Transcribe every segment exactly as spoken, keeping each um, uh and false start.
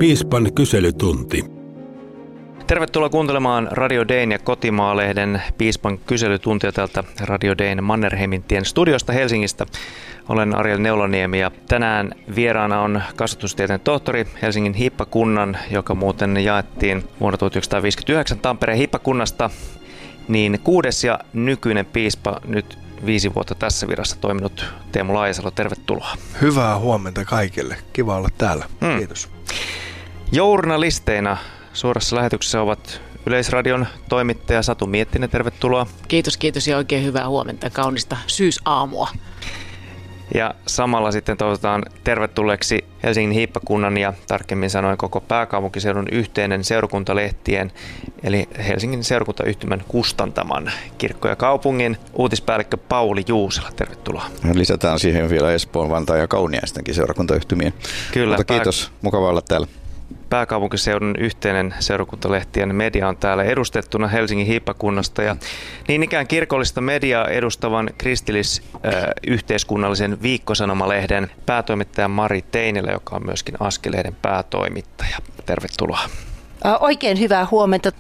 Piispan kyselytunti. Tervetuloa kuuntelemaan Radio Dayn ja Kotimaa-lehden Piispan kyselytuntia täältä Radio Dayn Mannerheimintien studiosta Helsingistä. Olen Ariel Neuloniemi ja tänään vieraana on kasvatustieteen tohtori Helsingin hiippakunnan, joka muuten jaettiin vuonna tuhatyhdeksänsataaviisikymmentäyhdeksän Tampereen hiippakunnasta, niin kuudes ja nykyinen piispa, nyt viisi vuotta tässä virassa toiminut Teemu Laajasalo, tervetuloa. Hyvää huomenta kaikille. Kiva olla täällä. Hmm. Kiitos. Journalisteina suorassa lähetyksessä ovat Yleisradion toimittaja Satu Miettinen, tervetuloa. Kiitos, kiitos ja oikein hyvää huomenta ja kaunista syysaamua. Ja samalla sitten toivotaan tervetulleeksi Helsingin hiippakunnan ja tarkemmin sanoen koko pääkaupunkiseudun yhteinen seurakuntalehtien eli Helsingin seurakuntayhtymän kustantaman Kirkko ja kaupungin uutispäällikkö Pauli Juusela. Tervetuloa. Lisätään siihen vielä Espoon, Vantaan ja Kauniaistenkin seurakuntayhtymien. Kyllä. Mutta kiitos, pää... mukava olla täällä. Pääkaupunkiseudun yhteinen seurakuntalehtien media on täällä edustettuna Helsingin hiippakunnasta ja niin ikään kirkollista mediaa edustavan kristillisyhteiskunnallisen Viikkosanomalehden päätoimittaja Mari Teinilä, joka on myöskin Askelehden päätoimittaja. Tervetuloa. Oikein hyvää huomenta.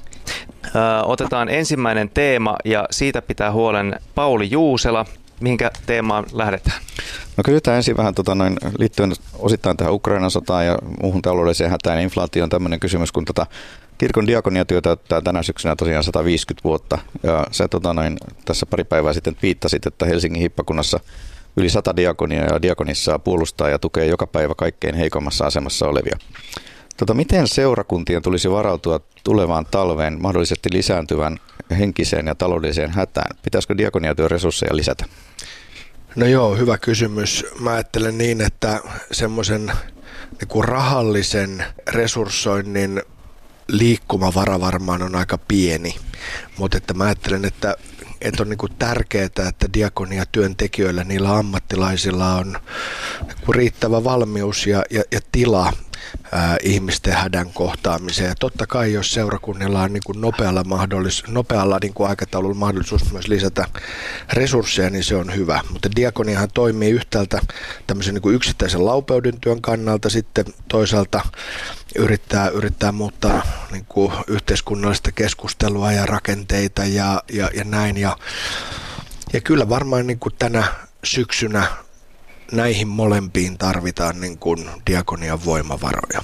Otetaan ensimmäinen teema ja siitä pitää huolen Pauli Juusela. Mihinkä teemaan lähdetään? No kysytään ensin vähän tota, noin, liittyen osittain tähän Ukrainan sotaan ja muuhun taloudelliseen hätään ja inflaatioon on tämmöinen kysymys, kun tota, kirkon diakoniatyö täyttää tänä syksynä tosiaan sata viisikymmentä vuotta. Ja sä tota, noin, tässä pari päivää sitten viittasit, että Helsingin hiippakunnassa yli sata diakonia ja diakonissa puolustaa ja tukee joka päivä kaikkein heikommassa asemassa olevia. Tota, miten seurakuntien tulisi varautua tulevaan talveen mahdollisesti lisääntyvän henkiseen ja taloudelliseen hätään? Pitäisikö diakoniatyön resursseja lisätä? No joo, hyvä kysymys. Mä ajattelen niin, että semmoisen niin kuin rahallisen resurssoinnin liikkumavara varmaan on aika pieni, mutta että mä ajattelen, että, että on niin kuin tärkeää, että diakoniatyöntekijöillä, niillä ammattilaisilla on niin kuin riittävä valmius ja, ja, ja tila Ää, ihmisten hädän kohtaamiseen. Ja totta kai, jos seurakunnilla on niin kuin nopealla, mahdollis- nopealla niin kuin aikataululla mahdollisuus myös lisätä resursseja, niin se on hyvä. Mutta diakoniahan toimii yhtäältä tämmöisen niin kuin yksittäisen laupeuden työn kannalta, sitten toisaalta yrittää, yrittää muuttaa niin kuin yhteiskunnallista keskustelua ja rakenteita ja, ja, ja näin. Ja, ja kyllä varmaan niin kuin tänä syksynä näihin molempiin tarvitaan niin kuin diakonian voimavaroja.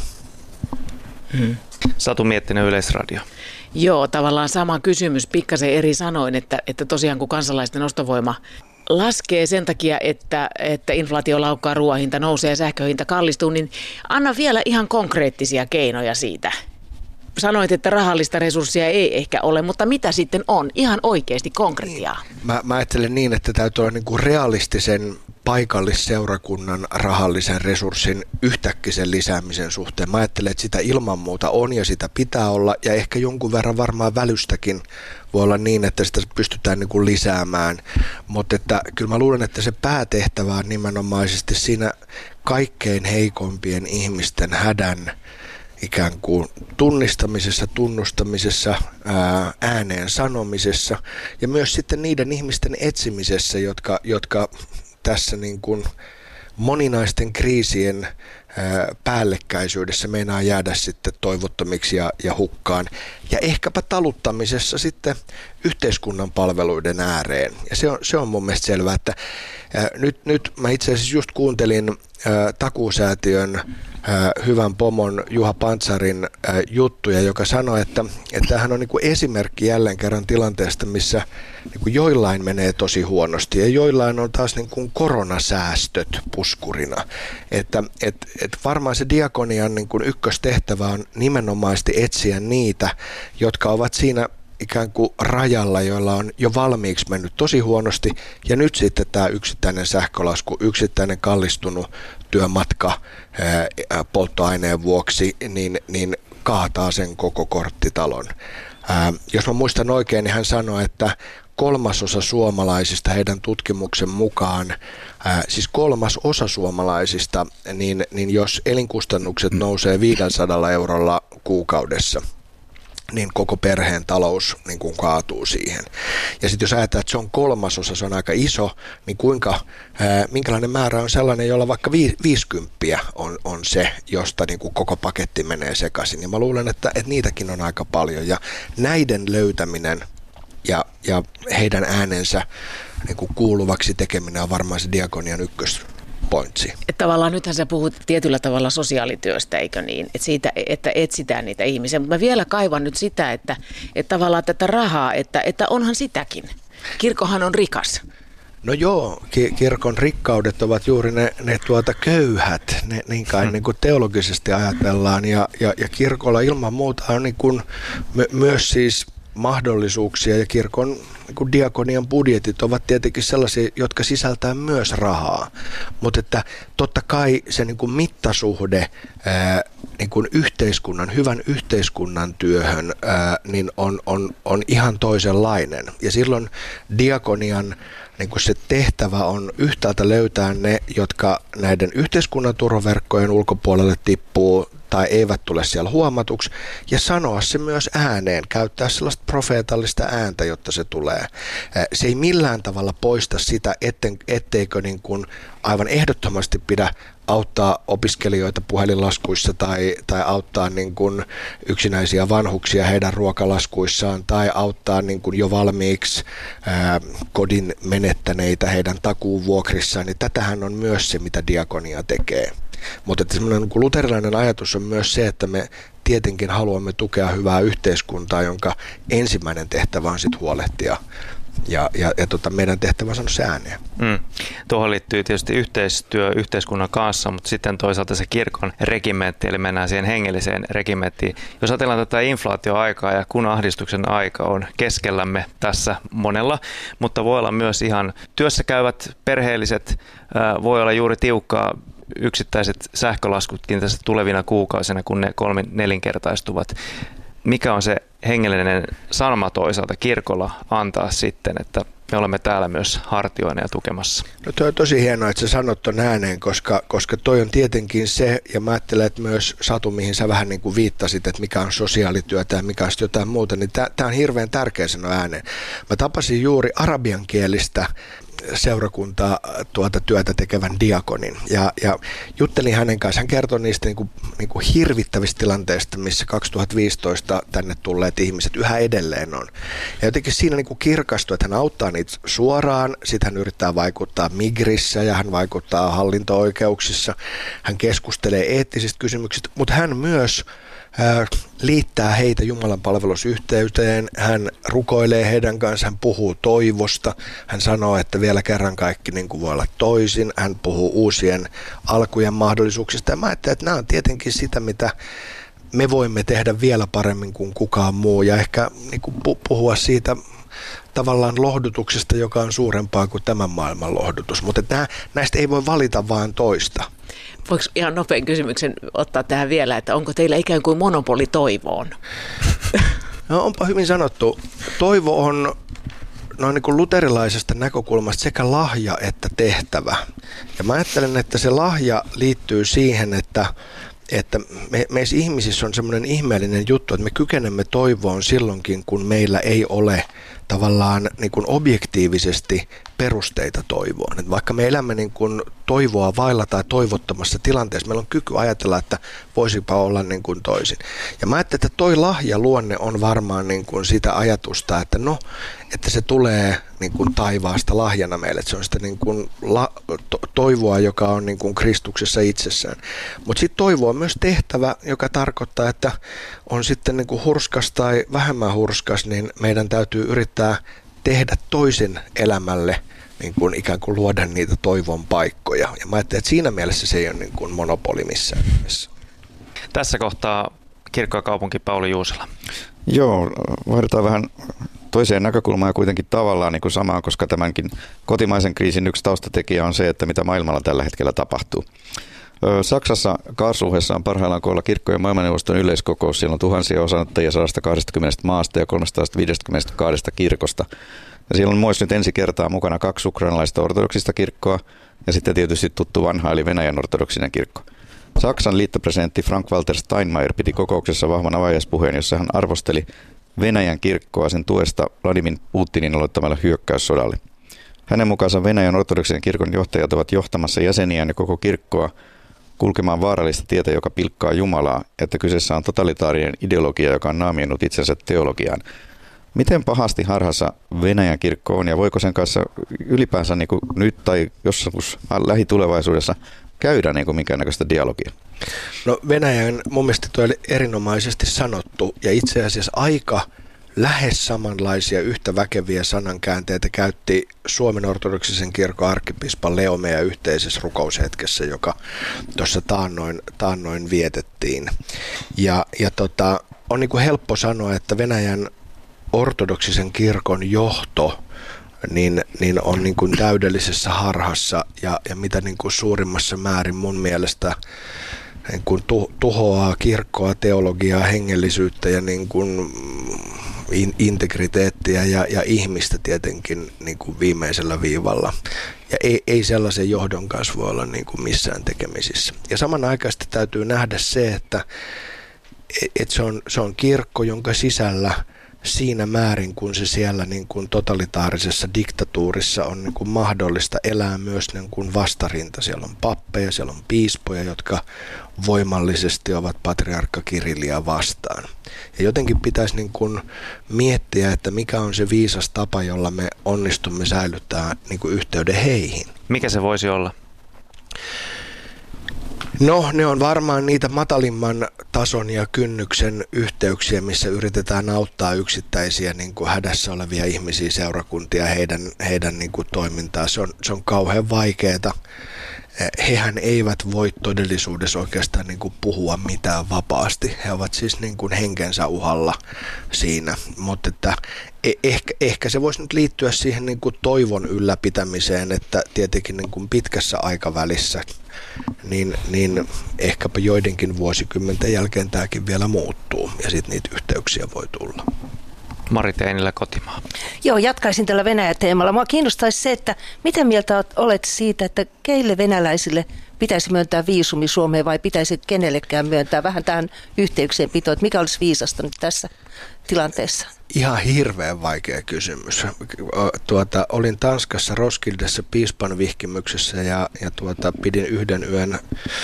Hmm. Satu Miettinen, Yleisradio. Joo, tavallaan sama kysymys, pikkasen eri sanoin, että, että tosiaan kun kansalaisten ostovoima laskee sen takia, että, että inflaatio laukkaa, ruoan hinta nousee ja sähköhinta kallistuu, niin anna vielä ihan konkreettisia keinoja siitä. Sanoit, että rahallista resurssia ei ehkä ole, mutta mitä sitten on? Ihan oikeasti konkretiaa. Mä, mä ajattelen niin, että täytyy olla niin kuin realistisen paikallisseurakunnan rahallisen resurssin yhtäkkisen lisäämisen suhteen. Mä ajattelen, että sitä ilman muuta on ja sitä pitää olla ja ehkä jonkun verran varmaan välystäkin voi olla niin, että sitä pystytään niin kuin lisäämään. Mutta että kyllä mä luulen, että se päätehtävä on nimenomaisesti siinä kaikkein heikompien ihmisten hädän ikään kuin tunnistamisessa, tunnustamisessa, ää, ääneen sanomisessa ja myös sitten niiden ihmisten etsimisessä, jotka, jotka tässä niin kuin moninaisten kriisien ää, päällekkäisyydessä meinaa jäädä sitten toivottomiksi ja, ja hukkaan. Ja ehkäpä taluttamisessa sitten yhteiskunnan palveluiden ääreen. Ja se on, se on mun mielestä selvää, että ää, nyt, nyt mä itse asiassa just kuuntelin ää, Takuusäätiön hyvän pomon Juha Pantsarin juttuja, joka sanoi, että, että hän on niin kuin esimerkki jälleen kerran tilanteesta, missä niin kuin joillain menee tosi huonosti ja joillain on taas niin kuin koronasäästöt puskurina. Että et, et varmaan se diakonian niin kuin ykköstehtävä on nimenomaisesti etsiä niitä, jotka ovat siinä ikään kuin rajalla, joilla on jo valmiiksi mennyt tosi huonosti ja nyt sitten tämä yksittäinen sähkölasku, yksittäinen kallistunut työmatka ää, polttoaineen vuoksi, niin, niin kaataa sen koko korttitalon. Ää, jos mä muistan oikein, niin hän sanoi, että kolmasosa suomalaisista heidän tutkimuksen mukaan, ää, siis kolmas osa suomalaisista, niin, niin jos elinkustannukset nousee viisisataa eurolla kuukaudessa, niin koko perheen talous niin kuin kaatuu siihen. Ja sitten jos ajatellaan, että se on kolmasosa, se on aika iso, niin kuinka, ää, minkälainen määrä on sellainen, jolla vaikka vi, viisikymppiä on, on se, josta niin kuin koko paketti menee sekaisin. Ja mä luulen, että, että niitäkin on aika paljon. Ja näiden löytäminen ja, ja heidän äänensä niin kuin kuuluvaksi tekeminen on varmaan se Diakonian ykkös. Pointsi. Että tavallaan nythän sä puhut tietyllä tavalla sosiaalityöstä, eikö niin? Että siitä, että etsitään niitä ihmisiä. Mutta mä vielä kaivan nyt sitä, että, että tavallaan tätä rahaa, että, että onhan sitäkin. Kirkkohan on rikas. No joo, ki- kirkon rikkaudet ovat juuri ne, ne tuota köyhät, ne, niin kai niin kuin teologisesti ajatellaan. Ja, ja, ja kirkolla ilman muuta on niin kuin my, myös siis mahdollisuuksia ja kirkon niin kuin diakonian budjetit ovat tietenkin sellaisia, jotka sisältää myös rahaa, mutta että totta kai se niin kuin mittasuhde ää, niin kuin yhteiskunnan, hyvän yhteiskunnan työhön ää, niin on, on, on ihan toisenlainen ja silloin diakonian niin kuin se tehtävä on yhtäältä löytää ne, jotka näiden yhteiskunnan turvaverkkojen ulkopuolelle tippuu tai eivät tule siellä huomatuksi, ja sanoa se myös ääneen, käyttää sellaista profeetallista ääntä, jotta se tulee. Se ei millään tavalla poista sitä, etten, etteikö niin kuin aivan ehdottomasti pidä auttaa opiskelijoita puhelinlaskuissa tai, tai auttaa niin kuin yksinäisiä vanhuksia heidän ruokalaskuissaan tai auttaa niin kuin jo valmiiksi ää, kodin menettäneitä heidän takuuvuokrissaan, niin tätähän on myös se, mitä diakonia tekee. Mutta että semmoinen niin kuin luterilainen ajatus on myös se, että me tietenkin haluamme tukea hyvää yhteiskuntaa, jonka ensimmäinen tehtävä on sitten huolehtia. Ja, ja, ja tota, meidän tehtävä on se ääneen. Mm. Tuohon liittyy tietysti yhteistyö yhteiskunnan kanssa, mutta sitten toisaalta se kirkon regimentti, eli mennään siihen hengelliseen regimenttiin. Jos ajatellaan tätä inflaatioaikaa ja kun ahdistuksen aika on keskellämme tässä monella, mutta voi olla myös ihan työssä käyvät perheelliset, voi olla juuri tiukkaa yksittäiset sähkölaskutkin tässä tulevina kuukausina, kun ne kolmin nelinkertaistuvat. Mikä on se hengellinen sanoma toisaalta kirkolla antaa sitten, että me olemme täällä myös hartioina ja tukemassa? No toi on tosi hienoa, että sä sanot ton ääneen, koska, koska toi on tietenkin se, ja mä ajattelen, että myös Satu, mihin sä vähän niin kuin viittasit, että mikä on sosiaalityötä ja mikä on jotain muuta, niin tää on hirveän tärkeä sanoa ääneen. Mä tapasin juuri arabiankielistä seurakuntaa tuota työtä tekevän diakonin. Ja, ja juttelin hänen kanssa. Hän kertoi niistä niin kuin, niin kuin hirvittävistä tilanteista, missä kaksituhattaviisitoista tänne tulleet ihmiset yhä edelleen on. Ja jotenkin siinä niin kuin kirkastui, että hän auttaa niitä suoraan, sitten hän yrittää vaikuttaa Migrissä ja hän vaikuttaa hallinto-oikeuksissa. Hän keskustelee eettisistä kysymyksistä, mutta hän myös liittää heitä Jumalan palvelusyhteyteen, hän rukoilee heidän kanssaan, hän puhuu toivosta, hän sanoo, että vielä kerran kaikki niin kuin voi olla toisin, hän puhuu uusien alkujen mahdollisuuksista ja mä ajattelen, että nämä on tietenkin sitä, mitä me voimme tehdä vielä paremmin kuin kukaan muu ja ehkä niin kuin puhua siitä tavallaan lohdutuksesta, joka on suurempaa kuin tämän maailman lohdutus, mutta nämä, näistä ei voi valita vaan toista. Voiko ihan nopean kysymyksen ottaa tähän vielä, että onko teillä ikään kuin monopoli toivoon? No onpa hyvin sanottu. Toivo on noin niin kuin luterilaisesta näkökulmasta sekä lahja että tehtävä. Ja mä ajattelen, että se lahja liittyy siihen, että että me, meissä ihmisissä on semmoinen ihmeellinen juttu, että me kykenemme toivoon silloinkin, kun meillä ei ole tavallaan niin kuin objektiivisesti perusteita toivoon. Että vaikka me elämme niin kuin toivoa vailla tai toivottomassa tilanteessa, meillä on kyky ajatella, että voisipa olla niin kuin toisin. Ja mä ajattelen, että toi lahjaluonne on varmaan niin kuin sitä ajatusta, että no, että se tulee niin kuin taivaasta lahjana meille. Että se on sitä niin kuin la, to, toivoa, joka on niin kuin Kristuksessa itsessään. Mutta sitten toivo on myös tehtävä, joka tarkoittaa, että on sitten niin kuin hurskas tai vähemmän hurskas, niin meidän täytyy yrittää tehdä toisen elämälle, niin kuin ikään kuin luoda niitä toivon paikkoja. Ja mä ajattelen, että siinä mielessä se ei ole niin kuin monopoli missään nimessä. Tässä kohtaa kirkko ja kaupunki Pauli Juusela. Joo, vaihdetaan vähän toiseen näkökulmaan ja kuitenkin tavallaan niin kuin samaan, koska tämänkin kotimaisen kriisin yksi taustatekijä on se, että mitä maailmalla tällä hetkellä tapahtuu. Saksassa Karlsruhessa on parhaillaan koolla kirkkojen maailmanneuvoston yleiskokous. Siellä on tuhansia osanottajia sata kaksikymmentä maasta ja kolmesataaviisikymmentäkaksi kirkosta. Ja siellä on myös nyt ensi kertaa mukana kaksi ukrainalaista ortodoksista kirkkoa ja sitten tietysti tuttu vanha eli Venäjän ortodoksinen kirkko. Saksan liittopresidentti Frank-Walter Steinmeier piti kokouksessa vahvan avajaispuheen, jossa hän arvosteli Venäjän kirkkoa sen tuesta Vladimir Putinin aloittamalle hyökkäyssodalle. Hänen mukaansa Venäjän ortodoksisen kirkon johtajat ovat johtamassa jäseniään ja koko kirkkoa kulkemaan vaarallista tietä, joka pilkkaa Jumalaa, että kyseessä on totalitaarinen ideologia, joka on naamiennut itsensä teologiaan. Miten pahasti harhassa Venäjän kirkko on ja voiko sen kanssa ylipäänsä niin kuin nyt tai jossain lähitulevaisuudessa käydä niin kuin minkäännäköistä dialogia? No Venäjän mun mielestä tuo oli erinomaisesti sanottu ja itse asiassa aika lähes samanlaisia yhtä väkeviä sanankäänteitä käytti Suomen ortodoksisen kirkon arkkipiispa Leo meidän yhteisessä rukoushetkessä, joka tuossa taannoin, taannoin vietettiin. Ja, ja tota, on niin kuin helppo sanoa, että Venäjän ortodoksisen kirkon johto niin, niin on niin kuin täydellisessä harhassa ja, ja mitä niin kuin suurimmassa määrin mun mielestä niin kuin tu, tuhoaa kirkkoa, teologiaa, hengellisyyttä ja niin kuin in, integriteettiä ja, ja ihmistä tietenkin niin kuin viimeisellä viivalla. Ja ei, ei sellaisen johdon kanssa voi olla niin kuin missään tekemisissä. Ja samanaikaisesti täytyy nähdä se, että et se, on, se on kirkko, jonka sisällä siinä määrin, kun se siellä niin kuin totalitaarisessa diktatuurissa on niin kuin mahdollista elää myös niin kuin vastarinta. Siellä on pappeja, siellä on piispoja, jotka voimallisesti ovat patriarkka Kirillia vastaan. Ja jotenkin pitäisi niin kuin miettiä, että mikä on se viisas tapa, jolla me onnistumme säilyttämään niin kuin yhteyden heihin. Mikä se voisi olla? No, ne on varmaan niitä matalimman tason ja kynnyksen yhteyksiä, missä yritetään auttaa yksittäisiä niin kuin hädässä olevia ihmisiä, seurakuntia, heidän, heidän niin kuin toimintaa. Se on, se on kauhean vaikeaa. Hehän eivät voi todellisuudessa oikeastaan niin kuin puhua mitään vapaasti. He ovat siis niin kuin henkensä uhalla siinä, mutta että ehkä, ehkä se voisi nyt liittyä siihen niin kuin toivon ylläpitämiseen, että tietenkin niin kuin pitkässä aikavälissä niin, niin ehkäpä joidenkin vuosikymmenten jälkeen tämäkin vielä muuttuu ja sitten niitä yhteyksiä voi tulla. Mari Teinilä, Kotimaa. Joo, jatkaisin tällä Venäjä-teemalla. Mua kiinnostaisi se, että mitä mieltä olet siitä, että keille venäläisille pitäisi myöntää viisumi Suomeen vai pitäisi kenellekään myöntää vähän tähän yhteykseen pitoon, että mikä olisi viisasta nyt tässä tilanteessa? Ihan hirveän vaikea kysymys. Tuota, olin Tanskassa Roskildessa piispan vihkimyksessä ja, ja tuota, pidin yhden yön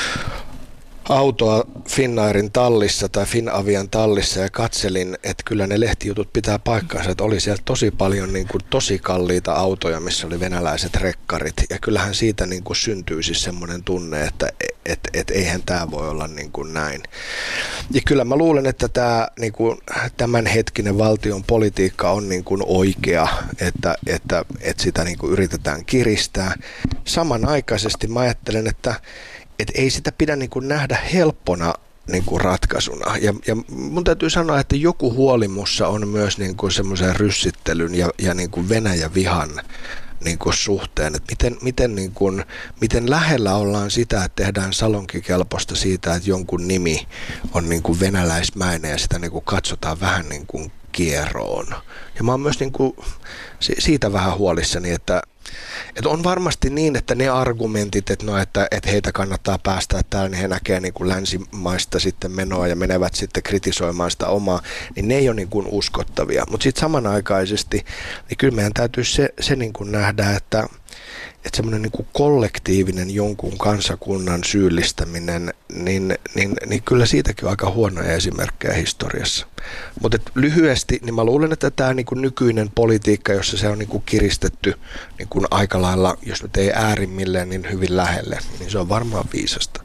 autoa Finnairin tallissa tai Finavian tallissa ja katselin, että kyllä ne lehtijutut pitää paikkaansa, että oli siellä tosi paljon niin kuin tosi kalliita autoja, missä oli venäläiset rekkarit ja kyllähän siitä niin kuin syntyy siis semmoinen tunne, että et, et eihän tämä voi olla niin kuin näin. Ja kyllä mä luulen, että tämä niin kuin tämänhetkinen valtion politiikka on niin kuin oikea, että, että, että sitä niin kuin yritetään kiristää. Samanaikaisesti mä ajattelen, että että ei sitä pidä niin kuin nähdä helppona niin kuin ratkaisuna. Ja, ja mun täytyy sanoa, että joku huoli mussa on myös niin kuin semmoisen ryssittelyn ja, ja niin kuin Venäjä-vihan niin kuin suhteen. Että miten, miten, niin kuin, miten lähellä ollaan sitä, että tehdään salonkikelpoista siitä, että jonkun nimi on niin kuin venäläismäinen ja sitä niin kuin katsotaan vähän niin kuin kieroon. Ja mä oon myös niin kuin siitä vähän huolissani, että Että on varmasti niin, että ne argumentit, että, no, että, että heitä kannattaa päästää täällä, niin he näkee niin kuin länsimaista sitten menoa ja menevät sitten kritisoimaan sitä omaa, niin ne ei ole niin kuin uskottavia. Mutta sitten samanaikaisesti, niin kyllä meidän täytyy se, se niin kuin nähdä, että, että semmoinen niin kuin kollektiivinen jonkun kansakunnan syyllistäminen, niin, niin, niin kyllä siitäkin on aika huonoja esimerkkejä historiassa. Mutta lyhyesti, niin mä luulen, että tämä niin kuin nykyinen politiikka, jossa se on niin kuin kiristetty niin kuin aika lailla, jos nyt ei äärimmilleen, niin hyvin lähelle, niin se on varmaan viisasta.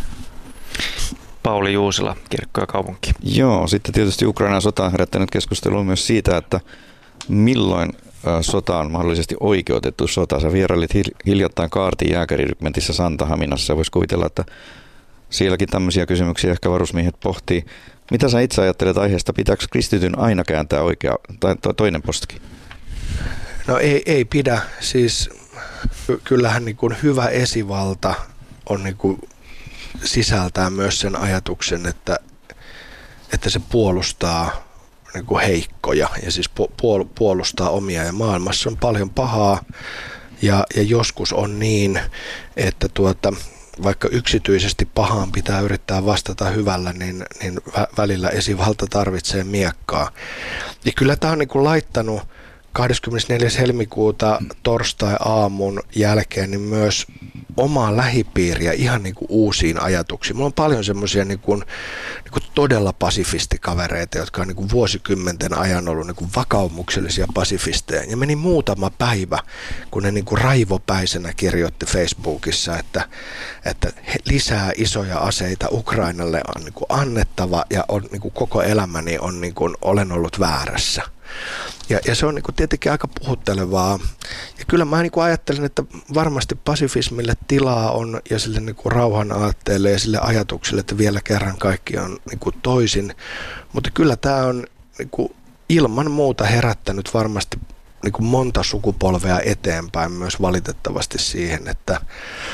Pauli Juusila, Kirkko ja kaupunki. Joo, sitten tietysti Ukrainan sota on herättänyt keskustelua myös siitä, että milloin sota on mahdollisesti oikeutettu sota. Sä vierailit hiljattain Kaartin jääkärirykmentissä Santahaminassa. Voisi kuvitella, että sielläkin tämmöisiä kysymyksiä ehkä varusmiehet pohtii. Mitä sä itse ajattelet aiheesta? Pitääkö kristityn aina kääntää oikea tai toinen postki? No ei, ei pidä. Siis kyllähän niin kuin hyvä esivalta on niin kuin sisältää myös sen ajatuksen, että, että se puolustaa niin kuin heikkoja ja siis puolustaa omia ja maailmassa on paljon pahaa ja, ja joskus on niin, että tuota, vaikka yksityisesti pahaan pitää yrittää vastata hyvällä, niin, niin vä- välillä esivalta tarvitsee miekkaa. Ja kyllä tämä on niin kuin laittanut kahdeskymmenesneljäs helmikuuta torstai-aamun jälkeen niin myös omaa lähipiiriä ihan niin kuin uusiin ajatuksiin. Mulla on paljon semmoisia niin kuin, niin kuin todella pasifistikavereita, jotka on niin kuin vuosikymmenten ajan ollut niin kuin vakaumuksellisia pasifisteja. Ja meni muutama päivä, kun ne niin kuin raivopäisenä kirjoitti Facebookissa, että, että lisää isoja aseita Ukrainalle on niin kuin annettava ja on, niin kuin koko elämäni on, niin kuin, olen ollut väärässä. Ja, ja se on niin kuin tietenkin aika puhuttelevaa. Ja kyllä mä niin kuin ajattelen, että varmasti pasifismille tilaa on ja sille niin kuin rauhan aatteelle ja sille ajatukselle, että vielä kerran kaikki on niin kuin toisin. Mutta kyllä tämä on niin kuin ilman muuta herättänyt varmasti niin kuin monta sukupolvea eteenpäin myös valitettavasti siihen, että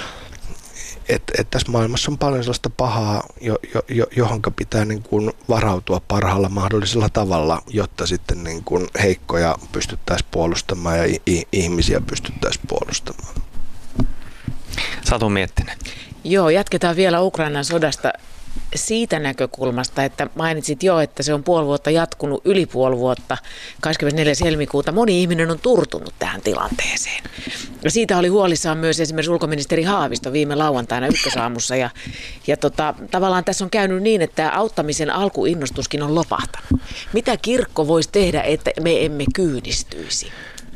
Että et tässä maailmassa on paljon sellaista pahaa, jo, jo, johonka pitää niin kuin varautua parhaalla mahdollisella tavalla, jotta sitten niin kuin heikkoja pystyttäisiin puolustamaan ja i- ihmisiä pystyttäisiin puolustamaan. Satu Miettinen. Joo, jatketaan vielä Ukrainan sodasta siitä näkökulmasta, että mainitsit jo, että se on puoli vuotta jatkunut, yli puoli vuotta, kahdeskymmenesneljäs helmikuuta. Moni ihminen on turtunut tähän tilanteeseen. Ja siitä oli huolissaan myös esimerkiksi ulkoministeri Haavisto viime lauantaina ykkösaamussa. Ja, ja tota, tavallaan tässä on käynyt niin, että auttamisen alkuinnostuskin on lopahtanut. Mitä kirkko voisi tehdä, että me emme kyynistyisi?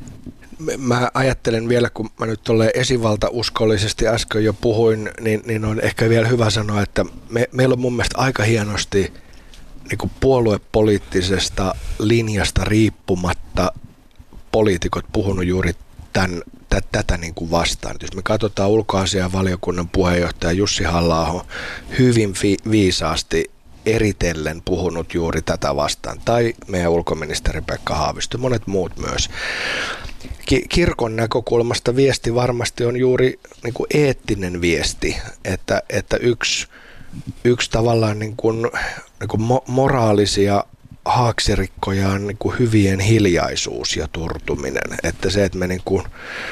Mä ajattelen vielä, kun mä nyt tolleen esivaltauskollisesti äsken jo puhuin, niin, niin on ehkä vielä hyvä sanoa, että me, meillä on mun mielestä aika hienosti niin kuin puoluepoliittisesta linjasta riippumatta poliitikot puhunut juuri tämän, tä, tätä niin kuin vastaan. Jos me katsotaan ulkoasiainvaliokunnan puheenjohtaja Jussi Halla-aho hyvin fi, viisaasti eritellen puhunut juuri tätä vastaan, tai meidän ulkoministeri Pekka Haavisto, monet muut myös. Kirkon näkökulmasta viesti varmasti on juuri niin kuin eettinen viesti, että, että yksi, yksi tavallaan niin kuin, niin kuin moraalisia haaksirikkoja on niin kuin hyvien hiljaisuus ja turtuminen. Että se, että me niin kuin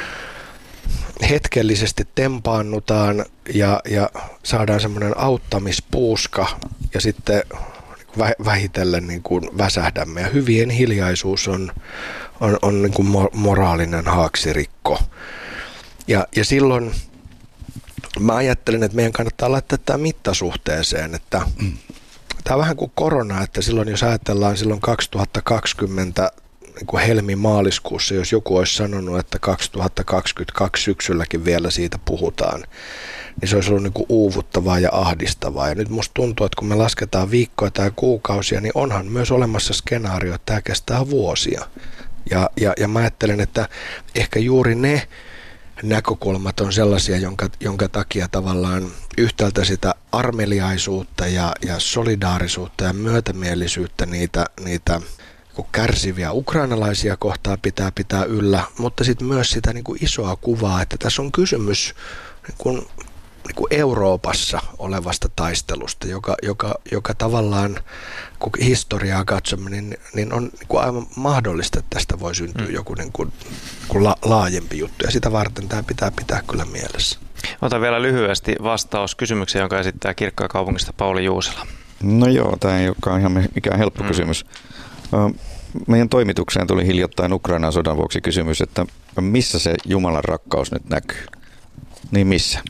hetkellisesti tempaannutaan ja, ja saadaan semmoinen auttamispuuska ja sitten vähitellen niin kuin väsähdämme. Ja hyvien hiljaisuus on, on, on niin kuin moraalinen haaksirikko. Ja, ja silloin mä ajattelen, että meidän kannattaa laittaa tämä mittasuhteeseen, että mm. tämä on vähän kuin korona, että silloin jos ajatellaan silloin kaksituhattakaksikymmentä niin kuin helmi-maaliskuussa, jos joku olisi sanonut, että kaksituhattakaksikymmentäkaksi syksylläkin vielä siitä puhutaan, niin se olisi ollut niin kuin uuvuttavaa ja ahdistavaa. Ja nyt musta tuntuu, että kun me lasketaan viikkoja tai kuukausia, niin onhan myös olemassa skenaario, että tämä kestää vuosia. Ja, ja, ja mä ajattelen, että ehkä juuri ne näkökulmat on sellaisia, jonka, jonka takia tavallaan yhtäältä sitä armeliaisuutta ja, ja solidaarisuutta ja myötämielisyyttä niitä, niitä kärsiviä ukrainalaisia kohtaa pitää pitää yllä, mutta sitten myös sitä niin kuin isoa kuvaa, että tässä on kysymys niin kuin, niin kuin Euroopassa olevasta taistelusta, joka, joka, joka tavallaan, kun historiaa katsomme, niin, niin on niin kuin aivan mahdollista, että tästä voi syntyä mm. joku niin kuin, kuin la, laajempi juttu, ja sitä varten tämä pitää pitää kyllä mielessä. Otan vielä lyhyesti vastaus kysymykseen, jonka esittää Kirkkokaupungista Pauli Juusela. No joo, tämä ei olekaan ihan mikään helppo mm. kysymys. Meidän toimitukseen tuli hiljattain Ukrainan sodan vuoksi kysymys, että missä se Jumalan rakkaus nyt näkyy? Niin missä?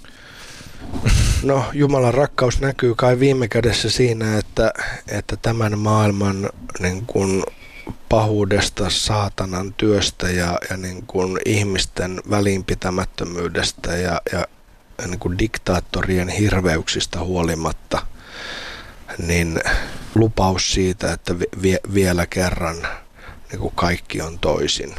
No Jumalan rakkaus näkyy kai viime kädessä siinä, että, että tämän maailman niin kuin pahuudesta, saatanan työstä ja, ja niin kuin ihmisten välinpitämättömyydestä ja, ja, ja niin kuin diktaattorien hirveyksistä huolimatta, niin lupaus siitä, että vie, vielä kerran niin kuin kaikki on toisin.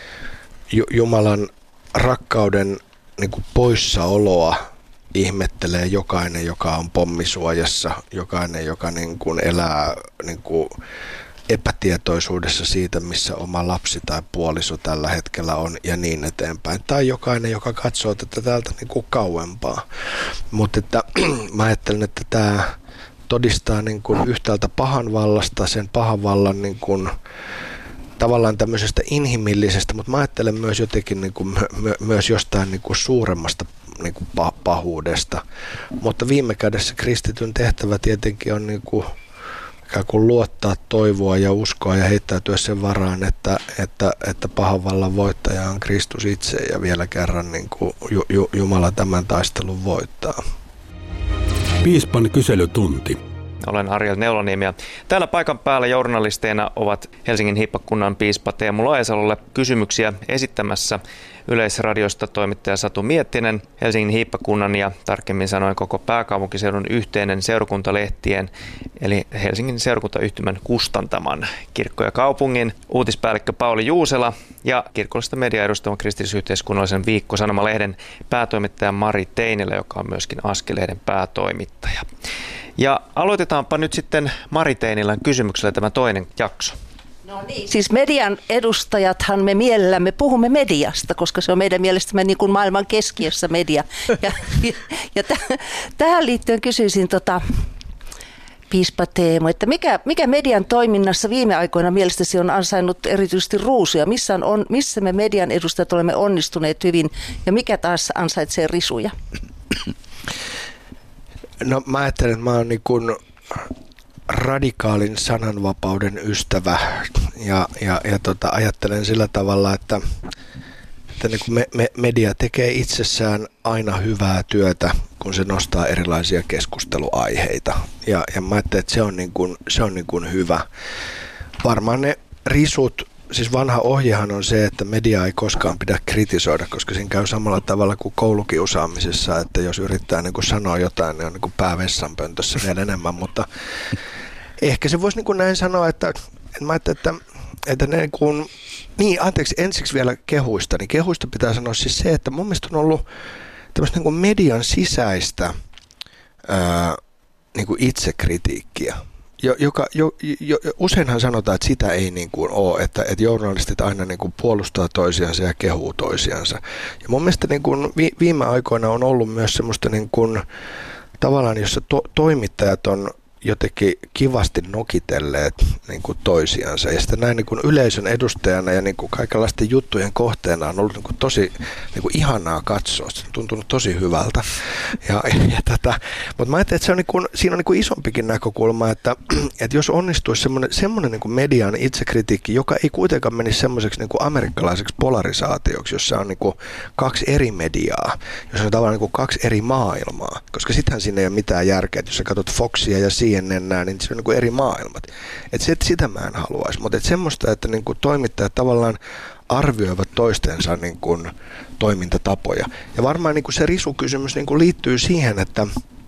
Jumalan rakkauden niin kuin poissaoloa ihmettelee jokainen, joka on pommisuojassa, jokainen, joka niin kuin elää niin kuin epätietoisuudessa siitä, missä oma lapsi tai puoliso tällä hetkellä on ja niin eteenpäin. Tai jokainen, joka katsoo tätä täältä niin kuin kauempaa. Mutta että, mä ajattelen, että tämä todistaa niin kuin yhtäältä pahan vallasta, sen pahan vallan niin kuin tavallaan tämmöisestä inhimillisestä, mutta mä ajattelen myös jotenkin niin kuin my, my, myös jostain niin kuin suuremmasta niin kuin pahuudesta. Mutta viime kädessä kristityn tehtävä tietenkin on niin kuin, ikään kuin luottaa, toivoa ja uskoa ja heittäytyä sen varaan, että, että, että pahan vallan voittaja on Kristus itse ja vielä kerran niin kuin Jumala tämän taistelun voittaa. Piispan kyselytunti. Olen Ariel Neuloniemi ja täällä paikan päällä journalisteina ovat Helsingin hiippakunnan piispa Teemu Laajasalolle kysymyksiä esittämässä Yleisradiosta toimittaja Satu Miettinen, Helsingin hiippakunnan ja tarkemmin sanoen koko pääkaupunkiseudun yhteinen seurakuntalehtien eli Helsingin seurakuntayhtymän kustantaman Kirkko ja kaupungin uutispäällikkö Pauli Juusela ja kirkollista mediaa edustavan kristillisyhteiskunnallisen Viikko-Sanoma-lehden päätoimittaja Mari Teinilä, joka on myöskin Askelehden päätoimittaja. Ja aloitetaanpa nyt sitten Mari Teinilän kysymyksellä tämä toinen jakso. No niin. Siis median edustajathan me mielellämme puhumme mediasta, koska se on meidän mielestämme niin kuin maailman keskiössä media. Ja, ja, ja t- tähän liittyen kysyisin tota, piispa Teemu, että mikä, mikä median toiminnassa viime aikoina mielestäsi on ansainnut erityisesti ruusuja? Missä, on, missä me median edustajat olemme onnistuneet hyvin ja mikä taas ansaitsee risuja? No mä ajattelen, että mä oon niin kuin radikaalin sananvapauden ystävä ja, ja, ja tota, ajattelen sillä tavalla, että, että niin kuin me, me, media tekee itsessään aina hyvää työtä, kun se nostaa erilaisia keskusteluaiheita ja, ja mä ajattelen, että se on, niin kuin, se on niin kuin hyvä. Varmaan ne risut, siis vanha ohjehan on se, että media ei koskaan pidä kritisoida, koska siinä käy samalla tavalla kuin koulukiusaamisessa, että jos yrittää niin kuin sanoa jotain, niin on niin kuin pää vessanpöntössä vielä enemmän, mutta ehkä se voisi niin kuin näin sanoa, että, että, että, että ne niin kuin, niin anteeksi ensiksi vielä kehuista, niin kehuista pitää sanoa siis se, että mun mielestä on ollut tämmöistä niin kuin median sisäistä ää, niin kuin itsekritiikkia. Joka, jo, jo, useinhan sanotaan, että sitä ei niin kuin ole, että, että journalistit aina niin kuin puolustaa toisiansa ja kehuu toisiansa. Ja mun mielestä niin kuin vi, viime aikoina on ollut myös semmoista niin kuin, tavallaan, jossa to, toimittajat on jotenkin kivasti nokitelleet niin kuin toisiansa. Ja sitten näin niin kuin yleisön edustajana ja niin kuin kaikenlaisten juttujen kohteena on ollut niin kuin tosi niin kuin ihanaa katsoa. Se on tuntunut tosi hyvältä. Ja, ja tätä. Mutta mä ajattelin, että se on niin kuin, siinä on niin kuin isompikin näkökulma, että, että jos onnistuisi semmoinen, semmoinen niin kuin median itsekritiikki, joka ei kuitenkaan menisi semmoiseksi niin kuin amerikkalaiseksi polarisaatioksi, jossa on niin kuin kaksi eri mediaa, jossa on tavallaan niin kuin kaksi eri maailmaa. Koska sittenhän siinä ei ole mitään järkeä, että jos sä katsot Foxia ja C N N, niin se on niin kuin eri maailmat. Et sitä mä en haluaisi, mutta et semmoista, että niin kuin toimittajat tavallaan arvioivat toistensa niin kuin toimintatapoja. Ja varmaan niin kuin se risukysymys niin kuin liittyy siihen, että,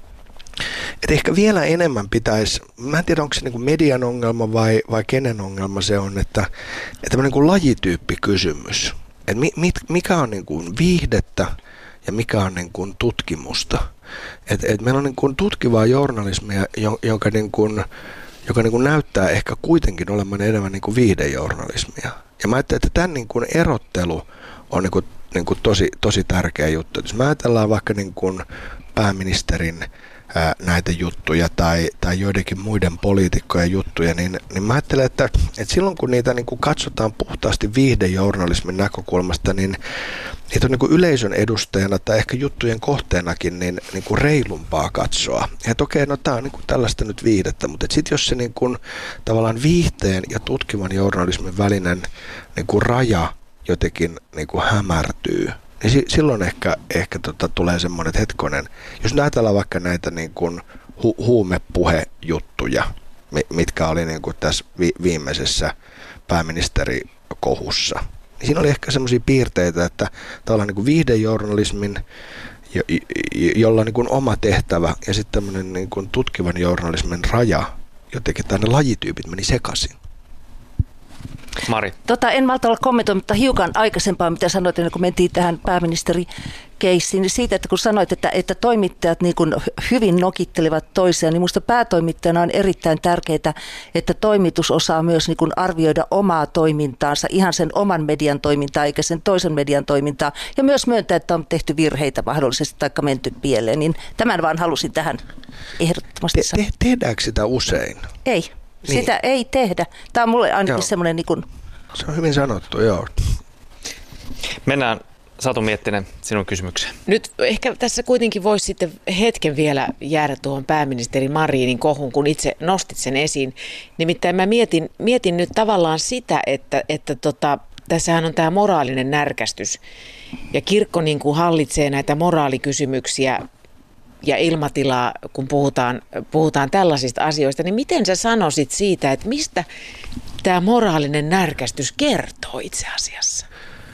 että ehkä vielä enemmän pitäisi, mä en tiedä onko se niin kuin median ongelma vai, vai kenen ongelma se on, että, että tämmöinen niin kuin lajityyppikysymys, että mi, mit, mikä on niin kuin viihdettä ja mikä on niin kuin tutkimusta. Et, et meillä on niin kuin tutkivaa journalismia, jonka, niin kuin, joka niin kuin näyttää ehkä kuitenkin olemaan enemmän niin kuin viihdejournalismia. Ja mä ajattelen, että tämän niin kuin erottelu on niin kuin, niin kuin tosi, tosi tärkeä juttu. Jos mä ajatellaan vaikka niin kuin pääministerin ää, näitä juttuja tai, tai joidenkin muiden poliitikkojen juttuja, niin, niin mä ajattelen, että, että silloin kun niitä niin kuin katsotaan puhtaasti viihdejournalismin näkökulmasta, niin niitä on niin kuin yleisön edustajana tai ehkä juttujen kohteenakin niin, niin kuin reilumpaa katsoa. Ja okei, okay, no tämä on niin kuin tällaista nyt viihdettä, mutta sitten jos se niin kuin, tavallaan viihteen ja tutkivan journalismin välinen niin kuin raja jotenkin niin kuin hämärtyy, niin si- silloin ehkä, ehkä tota, tulee semmoinen, että hetkonen, jos ajatellaan vaikka näitä niin kuin hu- huumepuhejuttuja, mitkä oli niin kuin tässä vi- viimeisessä pääministerikohussa, niin siinä oli ehkä semmoisia piirteitä, että tavallaan niin kuin viihdejournalismin, jo, jolla on niin kuin oma tehtävä, ja sitten tämmöinen niin kuin tutkivan journalismin raja, jotenkin tänne lajityypit meni sekaisin. Mari. Tota, en malta olla kommentoimatta hiukan aikaisempaa, mitä sanoit, ennen kuin mentiin tähän pääministerikeissiin, niin siitä, että kun sanoit, että, että toimittajat niin kuin hyvin nokittelevat toisiaan, niin minusta päätoimittajana on erittäin tärkeää, että toimitus osaa myös niin kuin arvioida omaa toimintaansa, ihan sen oman median toimintaa, eikä sen toisen median toimintaa, ja myös myöntää, että on tehty virheitä mahdollisesti tai menty pieleen, niin tämän vaan halusin tähän ehdottomasti sanoa. Te, te, tehdäänkö sitä usein? Ei. Niin. Sitä ei tehdä. Tämä on mulle ainakin semmoinen niin kuin... Se on hyvin sanottu, joo. Mennään Satu Miettinen, sinun kysymykseen. Nyt ehkä tässä kuitenkin voisi sitten hetken vielä jäädä tuohon pääministeri Marinin kohun, kun itse nostit sen esiin. Nimittäin mä mietin, mietin nyt tavallaan sitä, että, että tota, tässähän on tämä moraalinen närkästys. Ja kirkko niin kuin hallitsee näitä moraalikysymyksiä ja ilmatilaa, kun puhutaan, puhutaan tällaisista asioista. Niin miten sä sanoisit siitä, että mistä tämä moraalinen närkästys kertoo itse asiassa?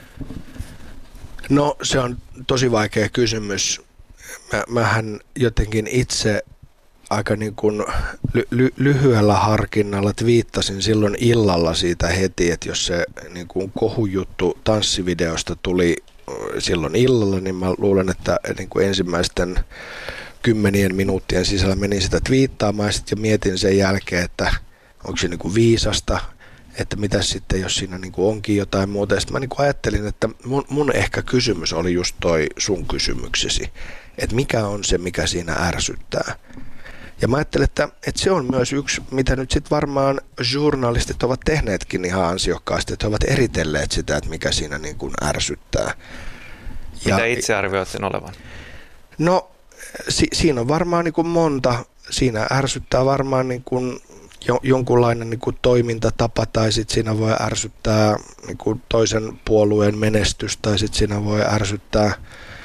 No se on tosi vaikea kysymys. Mä, mähän jotenkin itse aika niin kuin ly- ly- lyhyellä harkinnalla twiittasin silloin illalla siitä heti, että jos se niin kuin kohujuttu tanssivideosta tuli silloin illalla, niin mä luulen, että niin kuin ensimmäisten kymmenien minuuttien sisällä menin sitä twiittaamaan ja sitten mietin sen jälkeen, että onko se niin kuin viisasta, että mitä sitten, jos siinä niin kuin onkin jotain muuta. Ja sitten mä niin kuin ajattelin, että mun, mun ehkä kysymys oli just toi sun kysymyksesi, että mikä on se, mikä siinä ärsyttää. Ja mä ajattelin, että, että se on myös yksi, mitä nyt sitten varmaan journalistit ovat tehneetkin ihan ansiokkaasti, että he ovat eritelleet sitä, että mikä siinä niin kuin ärsyttää. Mitä ja, itse arvioit sen olevan? No si, siinä on varmaan niin kuin monta. Siinä ärsyttää varmaan niin kuin jo, jonkunlainen niin kuin toimintatapa, tai sitten siinä voi ärsyttää niin kuin toisen puolueen menestys, tai sitten siinä voi ärsyttää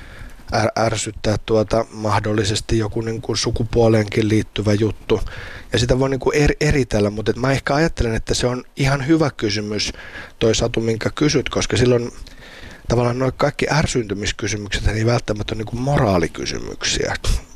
ärsyttää tuota, mahdollisesti joku niin kuin sukupuoleenkin liittyvä juttu. Ja sitä voi niin kuin er, eritellä, mutta mä ehkä ajattelen, että se on ihan hyvä kysymys toi Satu, minkä kysyt, koska silloin tavallaan nuo kaikki ärsyntymiskysymykset ei välttämättä ole niin kuin moraalikysymyksiä.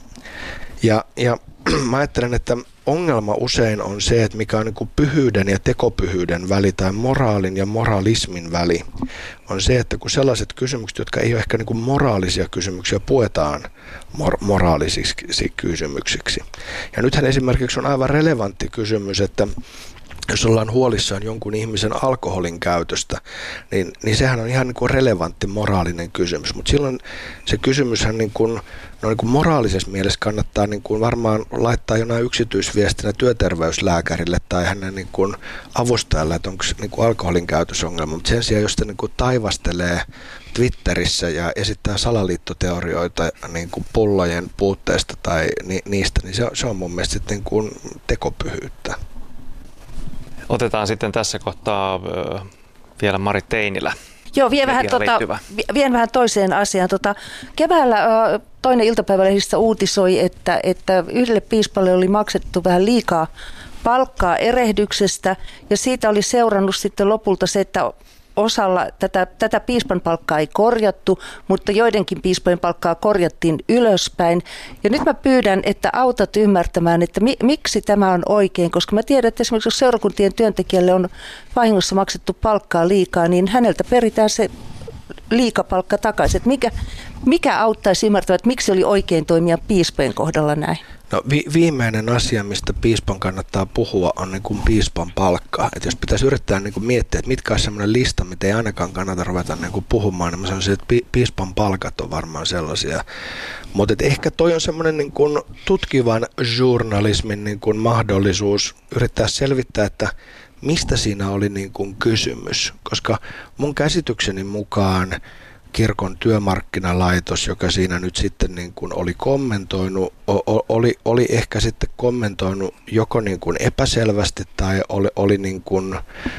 Ja, ja mä ajattelen, että ongelma usein on se, että mikä on niin kuin pyhyyden ja tekopyhyyden väli tai moraalin ja moralismin väli, on se, että kun sellaiset kysymykset, jotka ei ole ehkä niin kuin moraalisia kysymyksiä, puetaan mor- moraalisiksi kysymyksiksi. Ja nythän esimerkiksi on aivan relevantti kysymys, että jos ollaan huolissaan jonkun ihmisen alkoholin käytöstä, niin, niin sehän on ihan niin kuin relevantti moraalinen kysymys. Mutta silloin se kysymyshän niin kuin, no niin kuin moraalisessa mielessä kannattaa niin kuin varmaan laittaa jonain yksityisviestinä työterveyslääkärille tai hänen niin kuin avustajalle, että onko niin kuin alkoholin käytösongelma. Mutta sen sijaan, jos se niin kuin taivastelee Twitterissä ja esittää salaliittoteorioita niin kuin pullojen puutteesta tai ni, niistä, niin se, se on mun mielestä sitten niin kuin tekopyhyyttä. Otetaan sitten tässä kohtaa vielä Mari Teinilä. Joo, vien vähän, tota, vien vähän toiseen asiaan. Tota, keväällä toinen iltapäivälehdistä uutisoi, että, että yhdelle piispalle oli maksettu vähän liikaa palkkaa erehdyksestä, ja siitä oli seurannut sitten lopulta se, että osalla tätä, tätä piispan palkkaa ei korjattu, mutta joidenkin piispojen palkkaa korjattiin ylöspäin. Ja nyt mä pyydän, että autat ymmärtämään, että mi, miksi tämä on oikein, koska mä tiedän, että esimerkiksi jos seurakuntien työntekijälle on vahingossa maksettu palkkaa liikaa, niin häneltä peritään se liikapalkka takaisin. Että mikä, mikä auttaisi ymmärtämään, että miksi oli oikein toimia piispojen kohdalla näin? No vi- viimeinen asia, mistä piispan kannattaa puhua, on niin kuin piispan palkka. Et jos pitäisi yrittää niin kuin miettiä, että mitkä on sellainen lista, mitä ei ainakaan kannata ruveta niin kuin puhumaan, niin mä sanoisin, että pi- piispan palkat on varmaan sellaisia. Mutta ehkä toi on semmoinen niin kuin tutkivan journalismin niin kuin mahdollisuus yrittää selvittää, että mistä siinä oli niin kuin kysymys. Koska mun käsitykseni mukaan kirkon työmarkkinalaitos, joka siinä nyt sitten niin kuin oli kommentoinut, oli, oli ehkä sitten kommentoinut joko niin kuin epäselvästi tai oli, oli niin kuin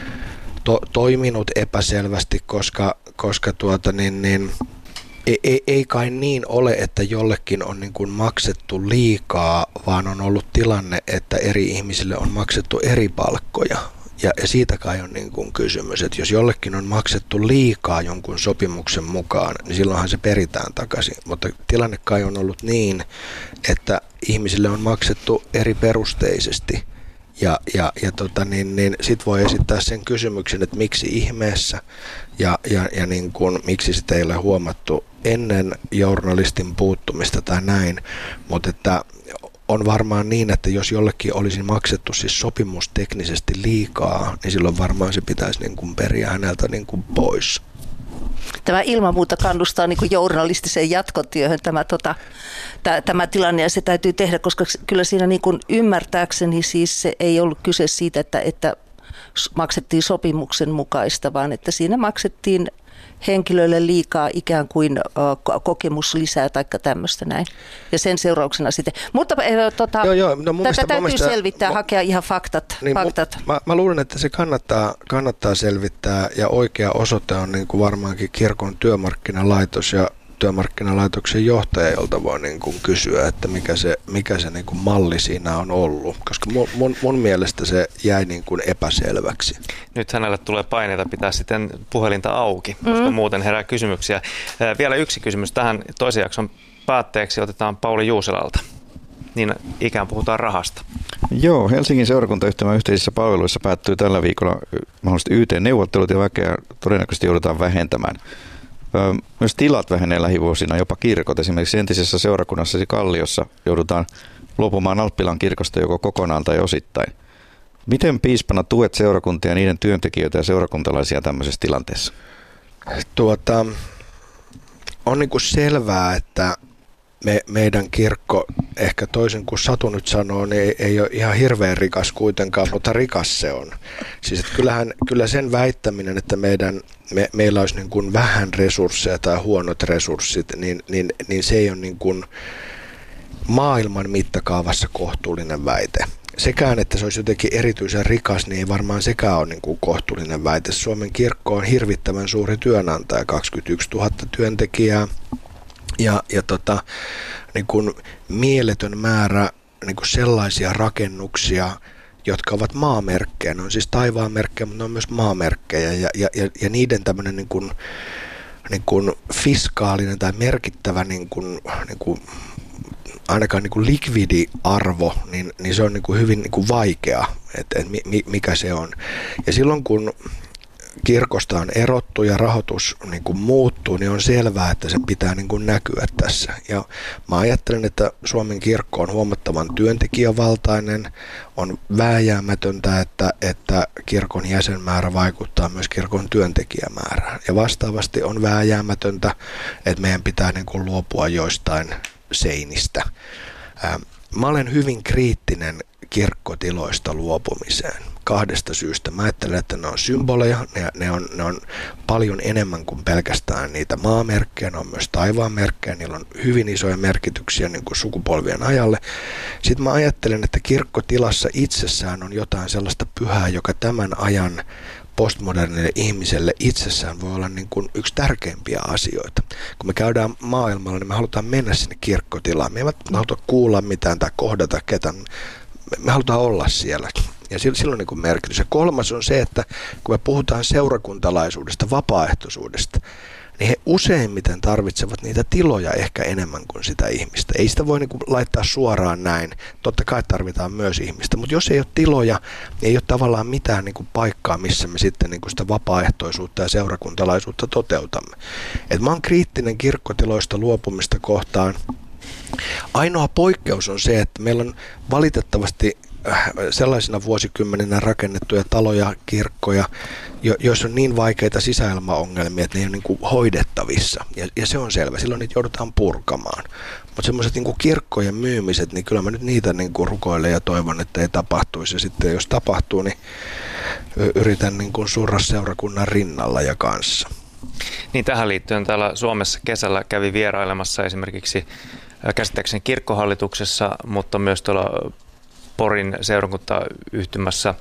to, toiminut epäselvästi, koska, koska tuota niin, niin, ei, ei, ei kai niin ole, että jollekin on niin kuin maksettu liikaa, vaan on ollut tilanne, että eri ihmisille on maksettu eri palkkoja. Ja, ja siitä kai on niin kuin kysymys, että jos jollekin on maksettu liikaa jonkun sopimuksen mukaan, niin silloinhan se peritään takaisin. Mutta tilanne kai on ollut niin, että ihmisille on maksettu eri perusteisesti. Ja, ja, ja tota niin, niin sit voi esittää sen kysymyksen, että miksi ihmeessä ja, ja, ja niin kuin, miksi sitä ei ole huomattu ennen journalistin puuttumista tai näin. Mutta että on varmaan niin, että jos jollekin olisi maksettu siis sopimusteknisesti liikaa, niin silloin varmaan se pitäisi niin kuin periä häneltä niin kuin pois. Tämä ilman muuta kannustaa niin kuin journalistiseen jatkotyöhön tämä, tota, tämä, tämä tilanne, ja se täytyy tehdä, koska kyllä siinä niin kuin ymmärtääkseni siis se ei ollut kyse siitä, että, että maksettiin sopimuksen mukaista, vaan että siinä maksettiin henkilölle liikaa ikään kuin uh, kokemuslisää tai tämmöistä näin. Ja sen seurauksena sitten. Mutta äh, tota, joo, joo, no tätä täytyy mielestä, selvittää, mä, hakea ihan faktat. Niin, faktat. Mä, mä luulen, että se kannattaa, kannattaa selvittää ja oikea osoite on niin kuin varmaankin kirkon työmarkkinalaitos ja työmarkkinalaitoksen johtaja, jolta voi niin kuin kysyä, että mikä se, mikä se niin kuin malli siinä on ollut, koska mun, mun, mun mielestä se jäi niin kuin epäselväksi. Nyt hänelle tulee paineita pitää sitten puhelinta auki, koska mm. muuten herää kysymyksiä. Vielä yksi kysymys tähän toisen jakson päätteeksi otetaan Pauli Juuselalta. Niin ikään puhutaan rahasta. Joo, Helsingin seurakuntayhtymän yhteisissä palveluissa päättyy tällä viikolla mahdollisesti Y T-neuvottelut ja väkeä todennäköisesti joudutaan vähentämään. Myös tilat vähenee lähivuosina, jopa kirkot. Esimerkiksi entisessä seurakunnassasi Kalliossa joudutaan luopumaan Alppilan kirkosta joko kokonaan tai osittain. Miten piispana tuet seurakuntia ja niiden työntekijöitä ja seurakuntalaisia tämmöisessä tilanteessa? Tuota, on niin kuin selvää, että me, meidän kirkko, ehkä toisin kuin Satu nyt sanoo, niin ei, ei ole ihan hirveän rikas kuitenkaan, mutta rikas se on. Siis että kyllähän, kyllä sen väittäminen, että meidän, me, meillä olisi niin kuin vähän resursseja tai huonot resurssit, niin, niin, niin se ei ole niin kuin maailman mittakaavassa kohtuullinen väite. Sekään, että se olisi jotenkin erityisen rikas, niin ei varmaan sekään ole niin kuin kohtuullinen väite. Suomen kirkko on hirvittävän suuri työnantaja, kaksikymmentäyksituhatta työntekijää. Ja, ja tota, niin kuin mieletön määrä niin kuin sellaisia rakennuksia, jotka ovat maamerkkejä. Ne on siis taivaanmerkkejä, mutta ne on myös maamerkkejä. Ja, ja, ja niiden tämmöinen niin kuin, niin kuin fiskaalinen tai merkittävä niin kuin, niin kuin, ainakaan niin kuin likvidiarvo, niin, niin se on niin kuin hyvin niin kuin vaikea, että et mikä se on. Ja silloin kun kirkosta on erottu ja rahoitus niin kuin muuttuu, niin on selvää, että se pitää niin kuin näkyä tässä. Ja mä ajattelen, että Suomen kirkko on huomattavan työntekijävaltainen, on vääjäämätöntä, että, että kirkon jäsenmäärä vaikuttaa myös kirkon työntekijämäärään. Ja vastaavasti on vääjäämätöntä, että meidän pitää niin kuin luopua joistain seinistä. Mä olen hyvin kriittinen kirkkotiloista luopumiseen kahdesta syystä. Mä ajattelen, että ne on symboleja, ne, ne, on, ne on paljon enemmän kuin pelkästään niitä maamerkkejä, ne on myös taivaanmerkkejä, niillä on hyvin isoja merkityksiä niin kuin sukupolvien ajalle. Sitten mä ajattelen, että kirkkotilassa itsessään on jotain sellaista pyhää, joka tämän ajan postmodernille ihmiselle itsessään voi olla niin kuin yksi tärkeimpiä asioita. Kun me käydään maailmalla, niin me halutaan mennä sinne kirkkotilaan. Me ei haluta kuulla mitään tai kohdata ketään. Me halutaan olla siellä. Ja sillä on niin kuin merkitys. Ja kolmas on se, että kun me puhutaan seurakuntalaisuudesta, vapaaehtoisuudesta, niin he useimmiten tarvitsevat niitä tiloja ehkä enemmän kuin sitä ihmistä. Ei sitä voi niin kuin laittaa suoraan näin. Totta kai tarvitaan myös ihmistä, mutta jos ei ole tiloja, niin ei ole tavallaan mitään niin kuin paikkaa, missä me sitten niin kuin sitä vapaaehtoisuutta ja seurakuntalaisuutta toteutamme. Et mä oon kriittinen kirkkotiloista luopumista kohtaan. Ainoa poikkeus on se, että meillä on valitettavasti sellaisina vuosikymmeninä rakennettuja taloja, kirkkoja, joissa on niin vaikeita sisäilmaongelmia, että ne ei ole niin kuin hoidettavissa. Ja, ja se on selvä. Silloin niitä joudutaan purkamaan. Mutta semmoiset niin kuin kirkkojen myymiset, niin kyllä mä nyt niitä niin kuin rukoilen ja toivon, että ei tapahtuisi. Ja sitten jos tapahtuu, niin yritän niin kuin surra seurakunnan rinnalla ja kanssa. Niin tähän liittyen täällä Suomessa kesällä kävi vierailemassa esimerkiksi käsittääkseni kirkkohallituksessa, mutta myös tuolla Porin seurakuntayhtymässä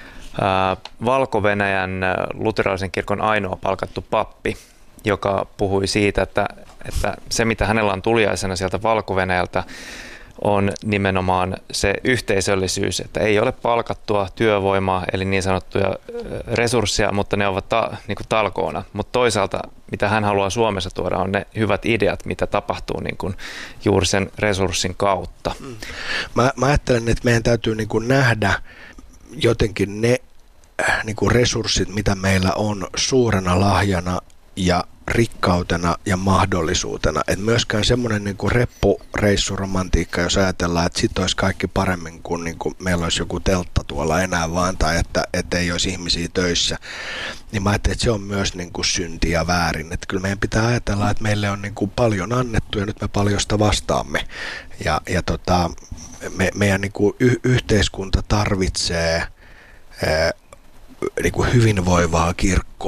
Valko-Venäjän luterilaisen kirkon ainoa palkattu pappi, joka puhui siitä, että, että se mitä hänellä on tuliaisena sieltä Valko-Venäjältä on nimenomaan se yhteisöllisyys, että ei ole palkattua työvoimaa, eli niin sanottuja resursseja, mutta ne ovat ta, niin kuin talkoona. Mutta toisaalta, mitä hän haluaa Suomessa tuoda, on ne hyvät ideat, mitä tapahtuu niin kuin juuri sen resurssin kautta. Mä, mä ajattelen, että meidän täytyy niin kuin nähdä jotenkin ne niin kuin resurssit, mitä meillä on suurena lahjana ja rikkautena ja mahdollisuutena. Et myöskään semmoinen niinku reppureissuromantiikka, jos ajatellaan, että sit olisi kaikki paremmin kuin niinku meillä olisi joku teltta tuolla enää vaan, tai että, että ei olisi ihmisiä töissä, niin mä ajattelin, että se on myös niinku synti ja väärin. Et kyllä meidän pitää ajatella, että meille on niinku paljon annettu ja nyt me paljosta vastaamme. Ja, ja tota, me, meidän niinku y- yhteiskunta tarvitsee ää, niinku hyvinvoivaa kirkkoa.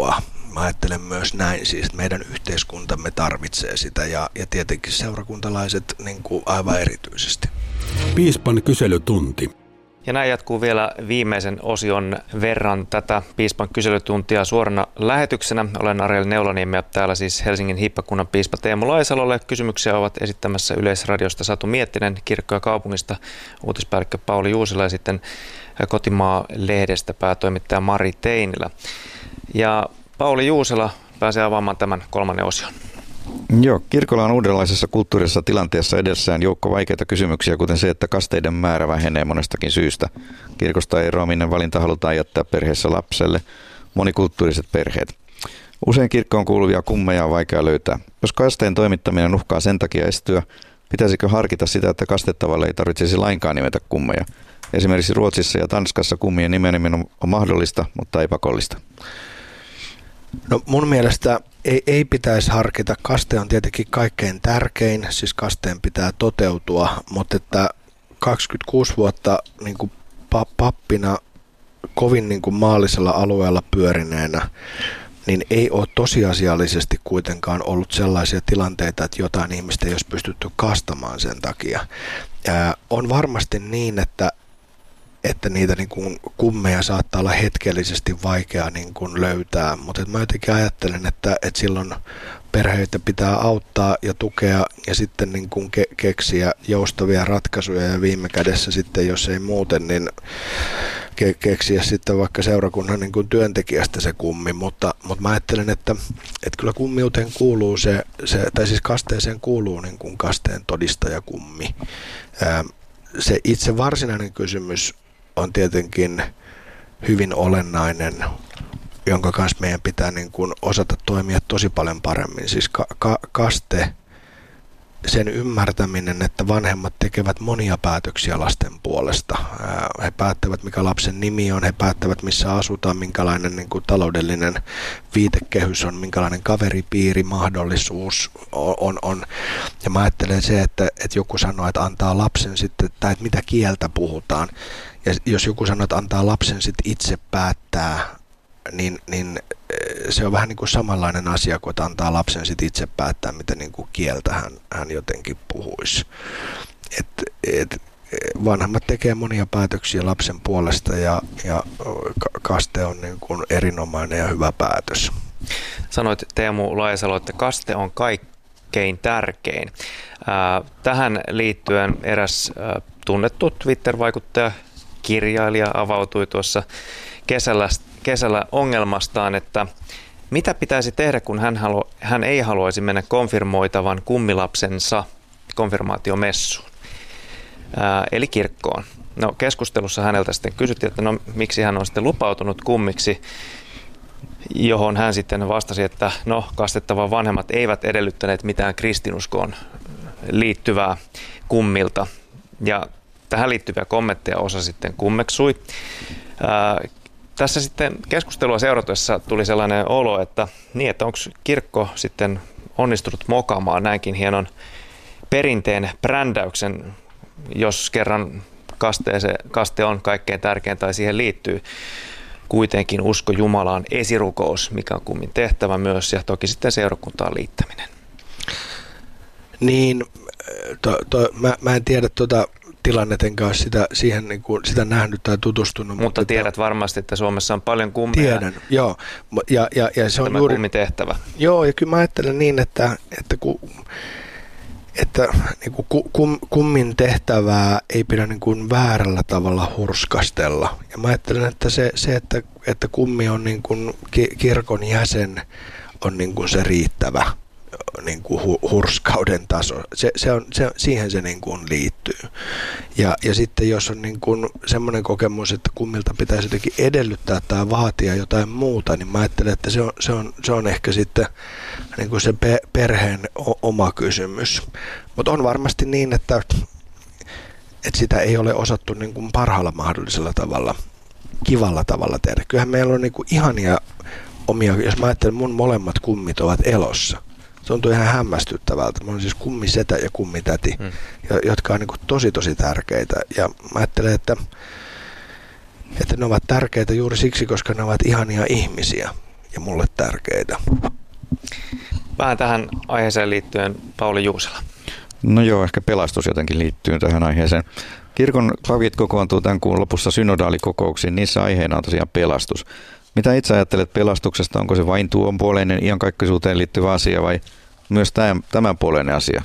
Mä ajattelen myös näin, siis että meidän yhteiskuntamme tarvitsee sitä ja, ja tietenkin seurakuntalaiset niin kuin aivan erityisesti. Piispan kyselytunti. Ja näin jatkuu vielä viimeisen osion verran tätä Piispan kyselytuntia suorana lähetyksenä. Olen Ariel Neuloniemi ja täällä siis Helsingin hiippakunnan piispa Teemu Laisalolle. Kysymyksiä ovat esittämässä Yleisradiosta Satu Miettinen, Kirkko ja kaupungista uutispäällikkö Pauli Juusila ja sitten Kotimaa-lehdestä päätoimittaja Mari Teinilä. Ja Pauli Juusila pääsee avaamaan tämän kolmannen osion. Joo, kirkolla on uudenlaisessa kulttuurisessa tilanteessa edessään joukko vaikeita kysymyksiä, kuten se, että kasteiden määrä vähenee monestakin syystä. Kirkosta eroaminen valinta halutaan jättää perheessä lapselle, monikulttuuriset perheet. Usein kirkkoon kuuluvia kummeja on vaikea löytää. Jos kasteen toimittaminen uhkaa sen takia estyä, pitäisikö harkita sitä, että kastettavalle ei tarvitsisi lainkaan nimetä kummeja? Esimerkiksi Ruotsissa ja Tanskassa kummien nimeneminen on mahdollista, mutta ei pakollista. No mun mielestä ei, ei pitäisi harkita. Kaste on tietenkin kaikkein tärkein, siis kasteen pitää toteutua, mutta että kaksikymmentäkuusi vuotta niin kuin pappina kovin niin kuin maallisella alueella pyörineenä, niin ei ole tosiasiallisesti kuitenkaan ollut sellaisia tilanteita, että jotain ihmistä ei olisi pystytty kastamaan sen takia. Ää, on varmasti niin, että että niitä niin kuin kummeja saattaa olla hetkellisesti vaikea niin kuin löytää, mutta mä jotenkin ajattelen, että, että silloin perheitä pitää auttaa ja tukea ja sitten niin kuin ke- keksiä joustavia ratkaisuja ja viime kädessä sitten, jos ei muuten, niin ke- keksiä sitten vaikka seurakunnan niin kuin työntekijästä se kummi, mutta, mutta mä ajattelen, että, että kyllä kummiuteen kuuluu se, se, tai siis kasteeseen kuuluu niin kuin kasteen todistajakummi. Ää, se itse varsinainen kysymys on tietenkin hyvin olennainen, jonka kanssa meidän pitää niin kuin osata toimia tosi paljon paremmin. Siis ka- ka- kaste, sen ymmärtäminen, että vanhemmat tekevät monia päätöksiä lasten puolesta. He päättävät, mikä lapsen nimi on, he päättävät, missä asutaan, minkälainen niin kuin taloudellinen viitekehys on, minkälainen kaveripiiri, mahdollisuus on. on. Ja mä ajattelen se, että, että joku sanoo, että antaa lapsen sitten, tai että mitä kieltä puhutaan. Ja jos joku sanoo, että antaa lapsen sitten itse päättää, niin, niin se on vähän niin kuin samanlainen asia, kun että antaa lapsen sitten itse päättää, mitä niin kuin kieltä hän, hän jotenkin puhuisi. Et, et, vanhemmat tekee monia päätöksiä lapsen puolesta ja, ja kaste on niin kuin erinomainen ja hyvä päätös. Sanoit Teemu Laisalo, että kaste on kaikkein tärkein. Tähän liittyen eräs tunnettu Twitter-vaikuttaja, kirjailija avautui tuossa kesällä, kesällä ongelmastaan, että mitä pitäisi tehdä, kun hän, halu, hän ei haluaisi mennä konfirmoitavan kummilapsensa konfirmaatiomessuun, ää, eli kirkkoon. No, keskustelussa häneltä sitten kysyttiin, että no, miksi hän on sitten lupautunut kummiksi, johon hän sitten vastasi, että no, kastettavan vanhemmat eivät edellyttäneet mitään kristinuskoon liittyvää kummilta. Ja tähän liittyviä kommentteja osa sitten kummeksui. Ää, tässä sitten keskustelua seuratuessa tuli sellainen olo, että niin, että onko kirkko sitten onnistunut mokaamaan näinkin hienon perinteen brändäyksen, jos kerran kasteese, kaste on kaikkein tärkein tai siihen liittyy kuitenkin usko Jumalaan, esirukous, mikä on kummin tehtävä myös, ja toki sitten seurakuntaan liittäminen. Niin, to, to, mä, mä en tiedä tuota tilannetta, enkä sitä, siihen, niin kuin, sitä nähnyt tai tutustunut. Mutta, mutta tiedät että, varmasti, että Suomessa on paljon kummeja. Tiedän, joo. Ja, ja, ja se on tämä juuri kummitehtävä. Joo, ja kyllä mä ajattelen niin, että, että, ku, että niin kuin kum, kummin tehtävää ei pidä niin kuin väärällä tavalla hurskastella. Ja mä ajattelen, että se, se että, että kummi on niin kuin kirkon jäsen, on niin kuin se riittävä niin kuin hurskauden taso. Se, se on, se, siihen se niin kuin liittyy. Ja, ja sitten jos on niin kuin semmoinen kokemus, että kummilta pitäisi jotenkin edellyttää tai vaatia jotain muuta, niin mä ajattelen, että se on, se on, se on ehkä sitten niin kuin se pe, perheen o, oma kysymys. Mutta on varmasti niin, että, että sitä ei ole osattu niin kuin parhaalla mahdollisella tavalla, kivalla tavalla tehdä. Kyllähän meillä on niin kuin ihania omia, jos mä ajattelen, mun molemmat kummit ovat elossa. Se on ihan hämmästyttävältä. Mä olen siis kummisetä ja kummitäti, hmm. jotka on niin kuin tosi tosi tärkeitä. Ja mä ajattelen, että, että ne ovat tärkeitä juuri siksi, koska ne ovat ihania ihmisiä. ja mulle tärkeitä. Vähän tähän aiheeseen liittyen Pauli Juusela. No joo, ehkä pelastus jotenkin liittyy tähän aiheeseen. Kirkon pavit kokoontuu tämän kuun lopussa synodaalikokouksiin. Niissä aiheena on tosiaan pelastus. Mitä itse ajattelet pelastuksesta? Onko se vain tuonpuoleinen iankaikkisuuteen liittyvä asia vai myös tämänpuoleinen asia?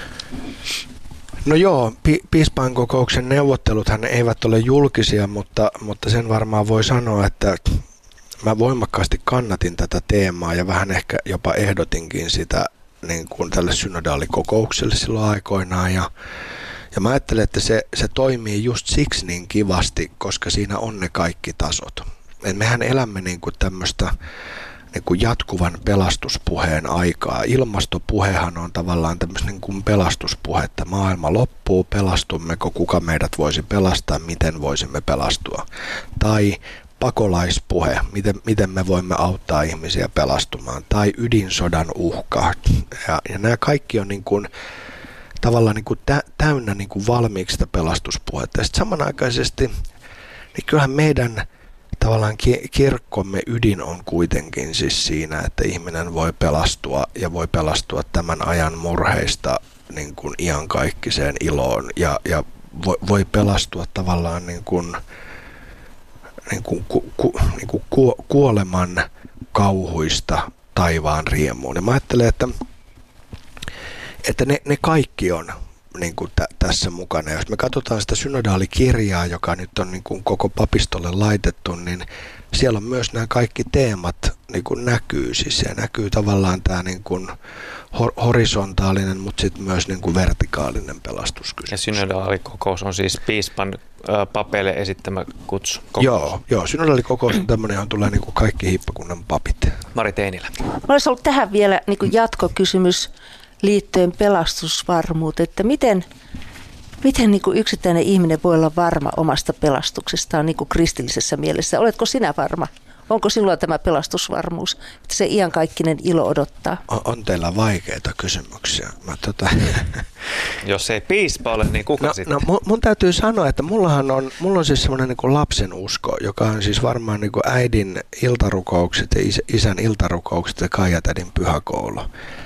No joo, pi- piispainkokouksen neuvotteluthan eivät ole julkisia, mutta, mutta sen varmaan voi sanoa, että mä voimakkaasti kannatin tätä teemaa ja vähän ehkä jopa ehdotinkin sitä niin kuin tälle synodaalikokoukselle silloin aikoinaan. Ja, ja mä ajattelen, että se, se toimii just siksi niin kivasti, koska siinä on ne kaikki tasot. Et mehän elämme niin kuin tämmöistä niin kuin jatkuvan pelastuspuheen aikaa. Ilmastopuhehan on tavallaan tämmöistä niin kuin pelastuspuhe, että maailma loppuu, pelastummeko, kuka meidät voisi pelastaa, miten voisimme pelastua. Tai pakolaispuhe, miten, miten me voimme auttaa ihmisiä pelastumaan. Tai ydinsodan uhka. Ja, ja nämä kaikki on niin kuin, tavallaan niin kuin tä, täynnä niin kuin valmiiksi sitä pelastuspuhetta. Ja sitten samanaikaisesti, niin kyllähän meidän tavallaan kirkkomme ydin on kuitenkin siis siinä, että ihminen voi pelastua ja voi pelastua tämän ajan murheista niin kuin iankaikkiseen iloon ja, ja voi, voi pelastua tavallaan niin kuin, niin kuin, ku, ku, niin kuin ku, kuoleman kauhuista taivaan riemuun. Ja mä ajattelen, että, että ne, ne kaikki on niin kuin tä, tässä mukana. Jos me katsotaan sitä synodaalikirjaa, joka nyt on niin kuin koko papistolle laitettu, niin siellä on myös nämä kaikki teemat niin kuin näkyy. Siis se näkyy tavallaan tämä niin kuin horisontaalinen, mutta sitten myös niin kuin vertikaalinen pelastuskysymys. Ja synodaalikokous on siis piispan ä, papeille esittämä kutsu. Joo, joo, synodaalikokous on tämmöinen, johon tulee niin kuin kaikki hiippakunnan papit. Mari Teinilä. Olisi ollut tähän vielä niin kuin jatkokysymys liittyen pelastusvarmuuteen, että miten, miten niin kuin yksittäinen ihminen voi olla varma omasta pelastuksestaan niin kuin kristillisessä mielessä. Oletko sinä varma? Onko sinulla tämä pelastusvarmuus, että se iankaikkinen ilo odottaa? On, on teillä vaikeita kysymyksiä. Mä, tota... Jos ei piispa ole, niin kuka no, sitten? No, mun, mun täytyy sanoa, että mullahan on, mulla on siis semmoinen niin kuin lapsen usko, joka on siis varmaan niin kuin äidin iltarukoukset ja is, isän iltarukoukset ja Kaijatädin pyhäkoulu.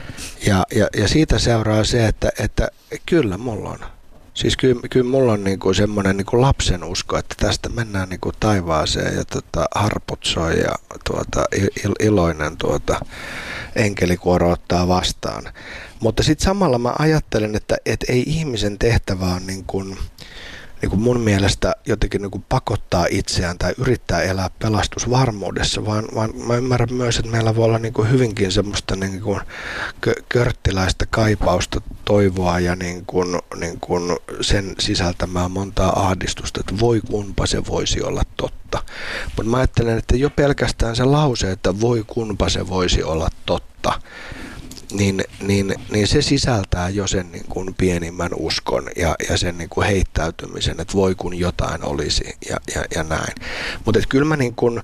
Ja, ja, ja siitä seuraa se, että, että kyllä mulla on. Siis kyllä, kyllä mulla on niinku semmoinen niinku lapsen usko, että tästä mennään niinku taivaaseen ja tota, harput soi ja tuota, il, iloinen tuota, enkelikuoro ottaa vastaan. Mutta sitten samalla mä ajattelen, että et ei ihmisen tehtävä on niin kuin, niin kuin mun mielestä jotenkin niin kuin pakottaa itseään tai yrittää elää pelastusvarmuudessa, vaan, vaan mä ymmärrän myös, että meillä voi olla niin kuin hyvinkin semmoista niin kuin körttiläistä kaipausta, toivoa ja niin kuin, niin kuin sen sisältämää montaa ahdistusta, että voi kunpa se voisi olla totta. Mutta mä ajattelen, että jo pelkästään se lause, että voi kunpa se voisi olla totta, Niin, niin, niin se sisältää jo sen niin kuin pienimmän uskon ja, ja sen niin kuin heittäytymisen, että voi kun jotain olisi ja, ja, ja näin. Mutta kyllä mä niin kuin,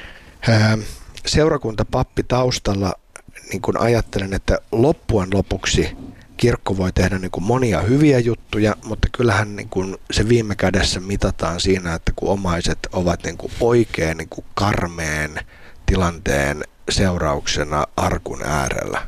ää, seurakuntapappi taustalla niin kuin ajattelen, että loppujen lopuksi kirkko voi tehdä niin kuin monia hyviä juttuja, mutta kyllähän niin kuin se viime kädessä mitataan siinä, että kun omaiset ovat niin kuin oikein niin kuin karmeen tilanteen seurauksena arkun äärellä.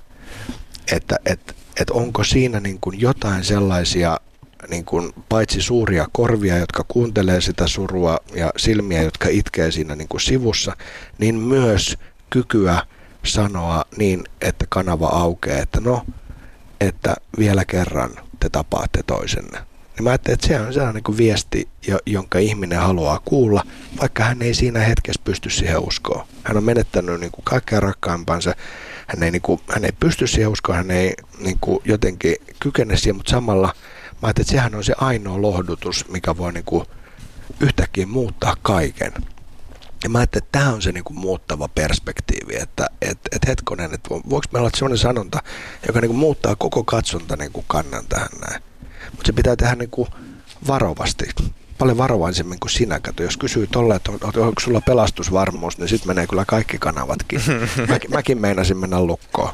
Että et, et onko siinä niin kuin jotain sellaisia niin kuin paitsi suuria korvia, jotka kuuntelee sitä surua ja silmiä, jotka itkee siinä niin kuin sivussa, niin myös kykyä sanoa niin, että kanava aukeaa, että no, että vielä kerran te tapaatte toisenne. Niin mä ajattelin, että se on sellainen niin kuin viesti, jonka ihminen haluaa kuulla, vaikka hän ei siinä hetkessä pysty siihen uskoon. Hän on menettänyt niin kuin kaikkein rakkaimpansa. Hän ei, niin kuin, hän ei pysty siihen uskoon, hän ei niin kuin jotenkin kykene siihen, mutta samalla mä ajattelin, että sehän on se ainoa lohdutus, mikä voi niin kuin yhtäkkiä muuttaa kaiken. Ja mä ajattelin, että tämä on se niin kuin muuttava perspektiivi, että et, et hetkonen, että voiko meillä olla sellainen sanonta, joka niin kuin muuttaa koko katsonta niin kuin kannan tähän näin. Mutta se pitää tehdä niin kuin varovasti, paljon varovaisemmin kuin sinä. Kato, jos kysyy tolle, että on, onko sulla pelastusvarmuus, niin sitten menee kyllä kaikki kanavatkin. Mäkin, mäkin meinasin mennä lukkoon.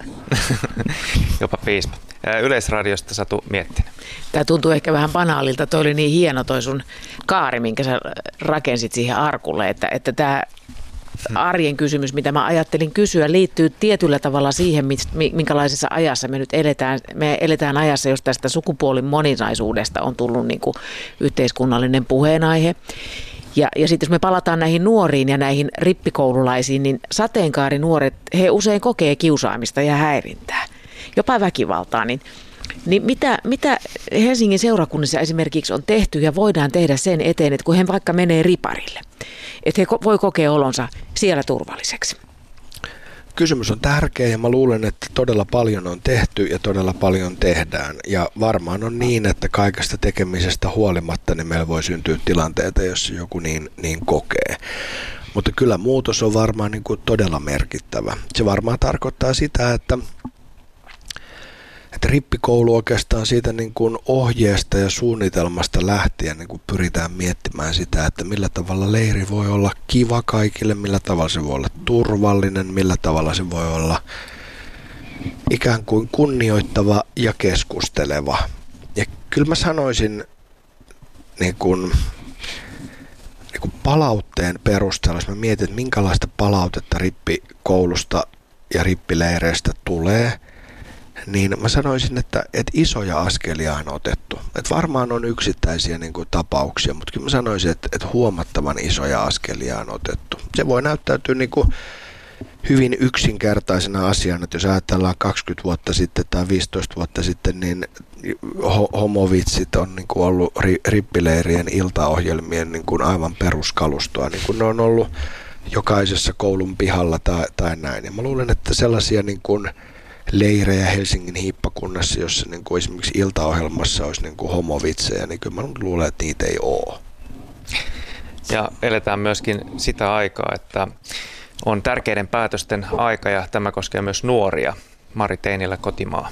Jopa piispa. Yleisradiosta Satu Miettinen. Tämä tuntuu ehkä vähän banaalilta. Toi oli niin hieno toi sun kaari, minkä sä rakensit siihen arkulle, että, että tämä arjen kysymys, mitä mä ajattelin kysyä, liittyy tietyllä tavalla siihen, minkälaisessa ajassa me nyt eletään. Me eletään ajassa, jos tästä sukupuolin moninaisuudesta on tullut niin kuin yhteiskunnallinen puheenaihe. Ja, ja sitten jos me palataan näihin nuoriin ja näihin rippikoululaisiin, niin sateenkaarinuoret, he usein kokee kiusaamista ja häirintää, jopa väkivaltaa. Niin, niin mitä, mitä Helsingin seurakunnissa esimerkiksi on tehty ja voidaan tehdä sen eteen, että kun he vaikka menee riparille, että he voi kokea olonsa siellä turvalliseksi? Kysymys on tärkeä ja mä luulen, että todella paljon on tehty ja todella paljon tehdään. Ja varmaan on niin, että kaikesta tekemisestä huolimatta niin meillä voi syntyä tilanteita, jossa joku niin, niin kokee. Mutta kyllä muutos on varmaan niin kuin todella merkittävä. Se varmaan tarkoittaa sitä, että Että rippikoulu oikeastaan siitä niin kuin ohjeesta ja suunnitelmasta lähtien niin kuin pyritään miettimään sitä, että millä tavalla leiri voi olla kiva kaikille, millä tavalla se voi olla turvallinen, millä tavalla se voi olla ikään kuin kunnioittava ja keskusteleva. Ja kyllä mä sanoisin niin kuin, niin kuin palautteen perusteella, jos mä mietin, että minkälaista palautetta rippikoulusta ja rippileireistä tulee, niin mä sanoisin, että, että isoja askelia on otettu. Että varmaan on yksittäisiä niin kuin, tapauksia, mutta kyllä mä sanoisin, että, että huomattavan isoja askelia on otettu. Se voi näyttäytyä niin kuin, hyvin yksinkertaisena asiana, että jos ajatellaan kaksikymmentä vuotta sitten tai viisitoista vuotta sitten, niin ho- homovitsit on niin kuin, ollut ri- rippileirien iltaohjelmien niin kuin, aivan peruskalustoa. Niin kuin ne on ollut jokaisessa koulun pihalla tai, tai näin. Ja mä luulen, että sellaisia niin kuin, leirejä Helsingin hiippakunnassa, jossa niin kuin esimerkiksi iltaohjelmassa olisi niin kuin homovitsejä, niin kyllä mä luulen, että niitä ei ole. Ja eletään myöskin sitä aikaa, että on tärkeiden päätösten aika ja tämä koskee myös nuoria. Mari Teinilä, Kotimaa.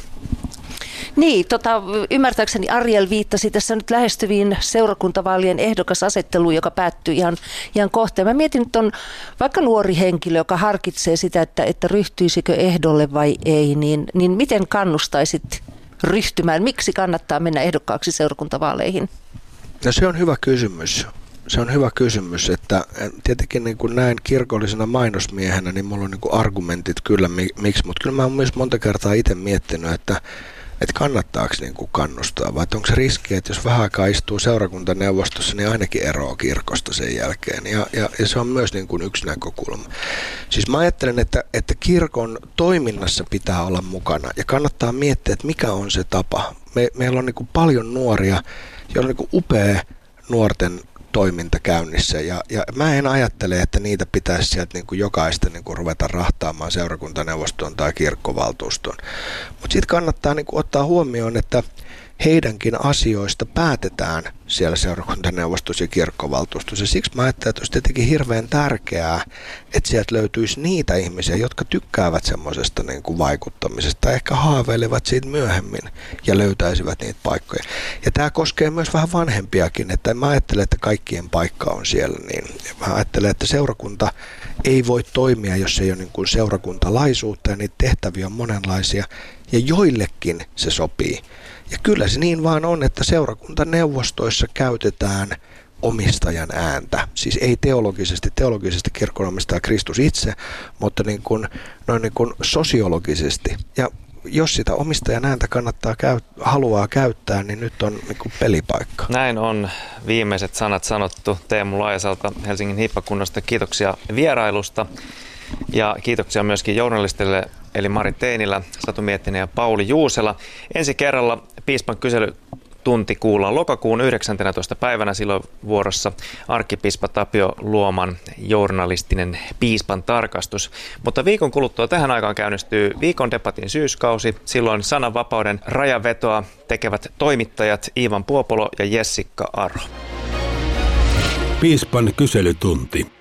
Niin, tota, ymmärtääkseni Ariel viittasi tässä nyt lähestyviin seurakuntavaalien ehdokasasetteluun, joka päättyy ihan, ihan kohteen. Mä mietin, että on vaikka nuori henkilö, joka harkitsee sitä, että, että ryhtyisikö ehdolle vai ei, niin, niin miten kannustaisit ryhtymään? Miksi kannattaa mennä ehdokkaaksi seurakuntavaaleihin? No se on hyvä kysymys. Se on hyvä kysymys, että tietenkin niin kuin näin kirkollisena mainosmiehenä, niin mulla on niin kuin argumentit kyllä miksi, mutta kyllä mä oon myös monta kertaa itse miettinyt, että että kannattaako niin kuin kannustaa, vai onko se riski, että jos vähän aikaa istuu seurakuntaneuvostossa, niin ainakin eroaa kirkosta sen jälkeen. Ja, ja, ja se on myös niin kuin yksi näkökulma. Siis mä ajattelen, että, että kirkon toiminnassa pitää olla mukana ja kannattaa miettiä, että mikä on se tapa. Me, meillä on niin kuin paljon nuoria, joilla on niin kuin upea nuorten toiminta käynnissä ja, ja mä en ajattele, että niitä pitäisi sieltä niin kuin jokaista niin kuin ruveta rahtaamaan seurakuntaneuvostoon tai kirkkovaltuustoon. Mutta sitten kannattaa niin kuin ottaa huomioon, että heidänkin asioista päätetään siellä seurakuntaneuvostossa ja kirkkovaltuustossa. Siksi mä ajattelen, että olisi tietenkin hirveän tärkeää, että sieltä löytyisi niitä ihmisiä, jotka tykkäävät semmoisesta niin kuin vaikuttamisesta tai ehkä haaveilevat siitä myöhemmin ja löytäisivät niitä paikkoja. Ja tämä koskee myös vähän vanhempiakin, että mä ajattelen, että kaikkien paikka on siellä. Niin mä ajattelen, että seurakunta ei voi toimia, jos ei ole niin kuin seurakuntalaisuutta ja niitä tehtäviä on monenlaisia ja joillekin se sopii. Ja kyllä se niin vaan on, että seurakuntaneuvostoissa käytetään omistajan ääntä. Siis ei teologisesti, teologisesti kirkon omistaa Kristus itse, mutta niin kuin, noin niin kuin sosiologisesti. Ja jos sitä omistajan ääntä kannattaa käy, haluaa käyttää, niin nyt on niin kuin pelipaikka. Näin on viimeiset sanat sanottu Teemu Laajasalta Helsingin hiippakunnasta. Kiitoksia vierailusta ja kiitoksia myöskin journalistille eli Mari Teinilä, Satu Miettinen ja Pauli Juusela. Ensi kerralla piispan kyselytunti kuullaan lokakuun yhdeksäntenätoista päivänä, silloin vuorossa arkkipiispa Tapio Luoman journalistinen piispan tarkastus. Mutta viikon kuluttua tähän aikaan käynnistyy viikon debatin syyskausi. Silloin sananvapauden rajanvetoa tekevät toimittajat Iivan Puopolo ja Jessica Aro. Piispan kyselytunti.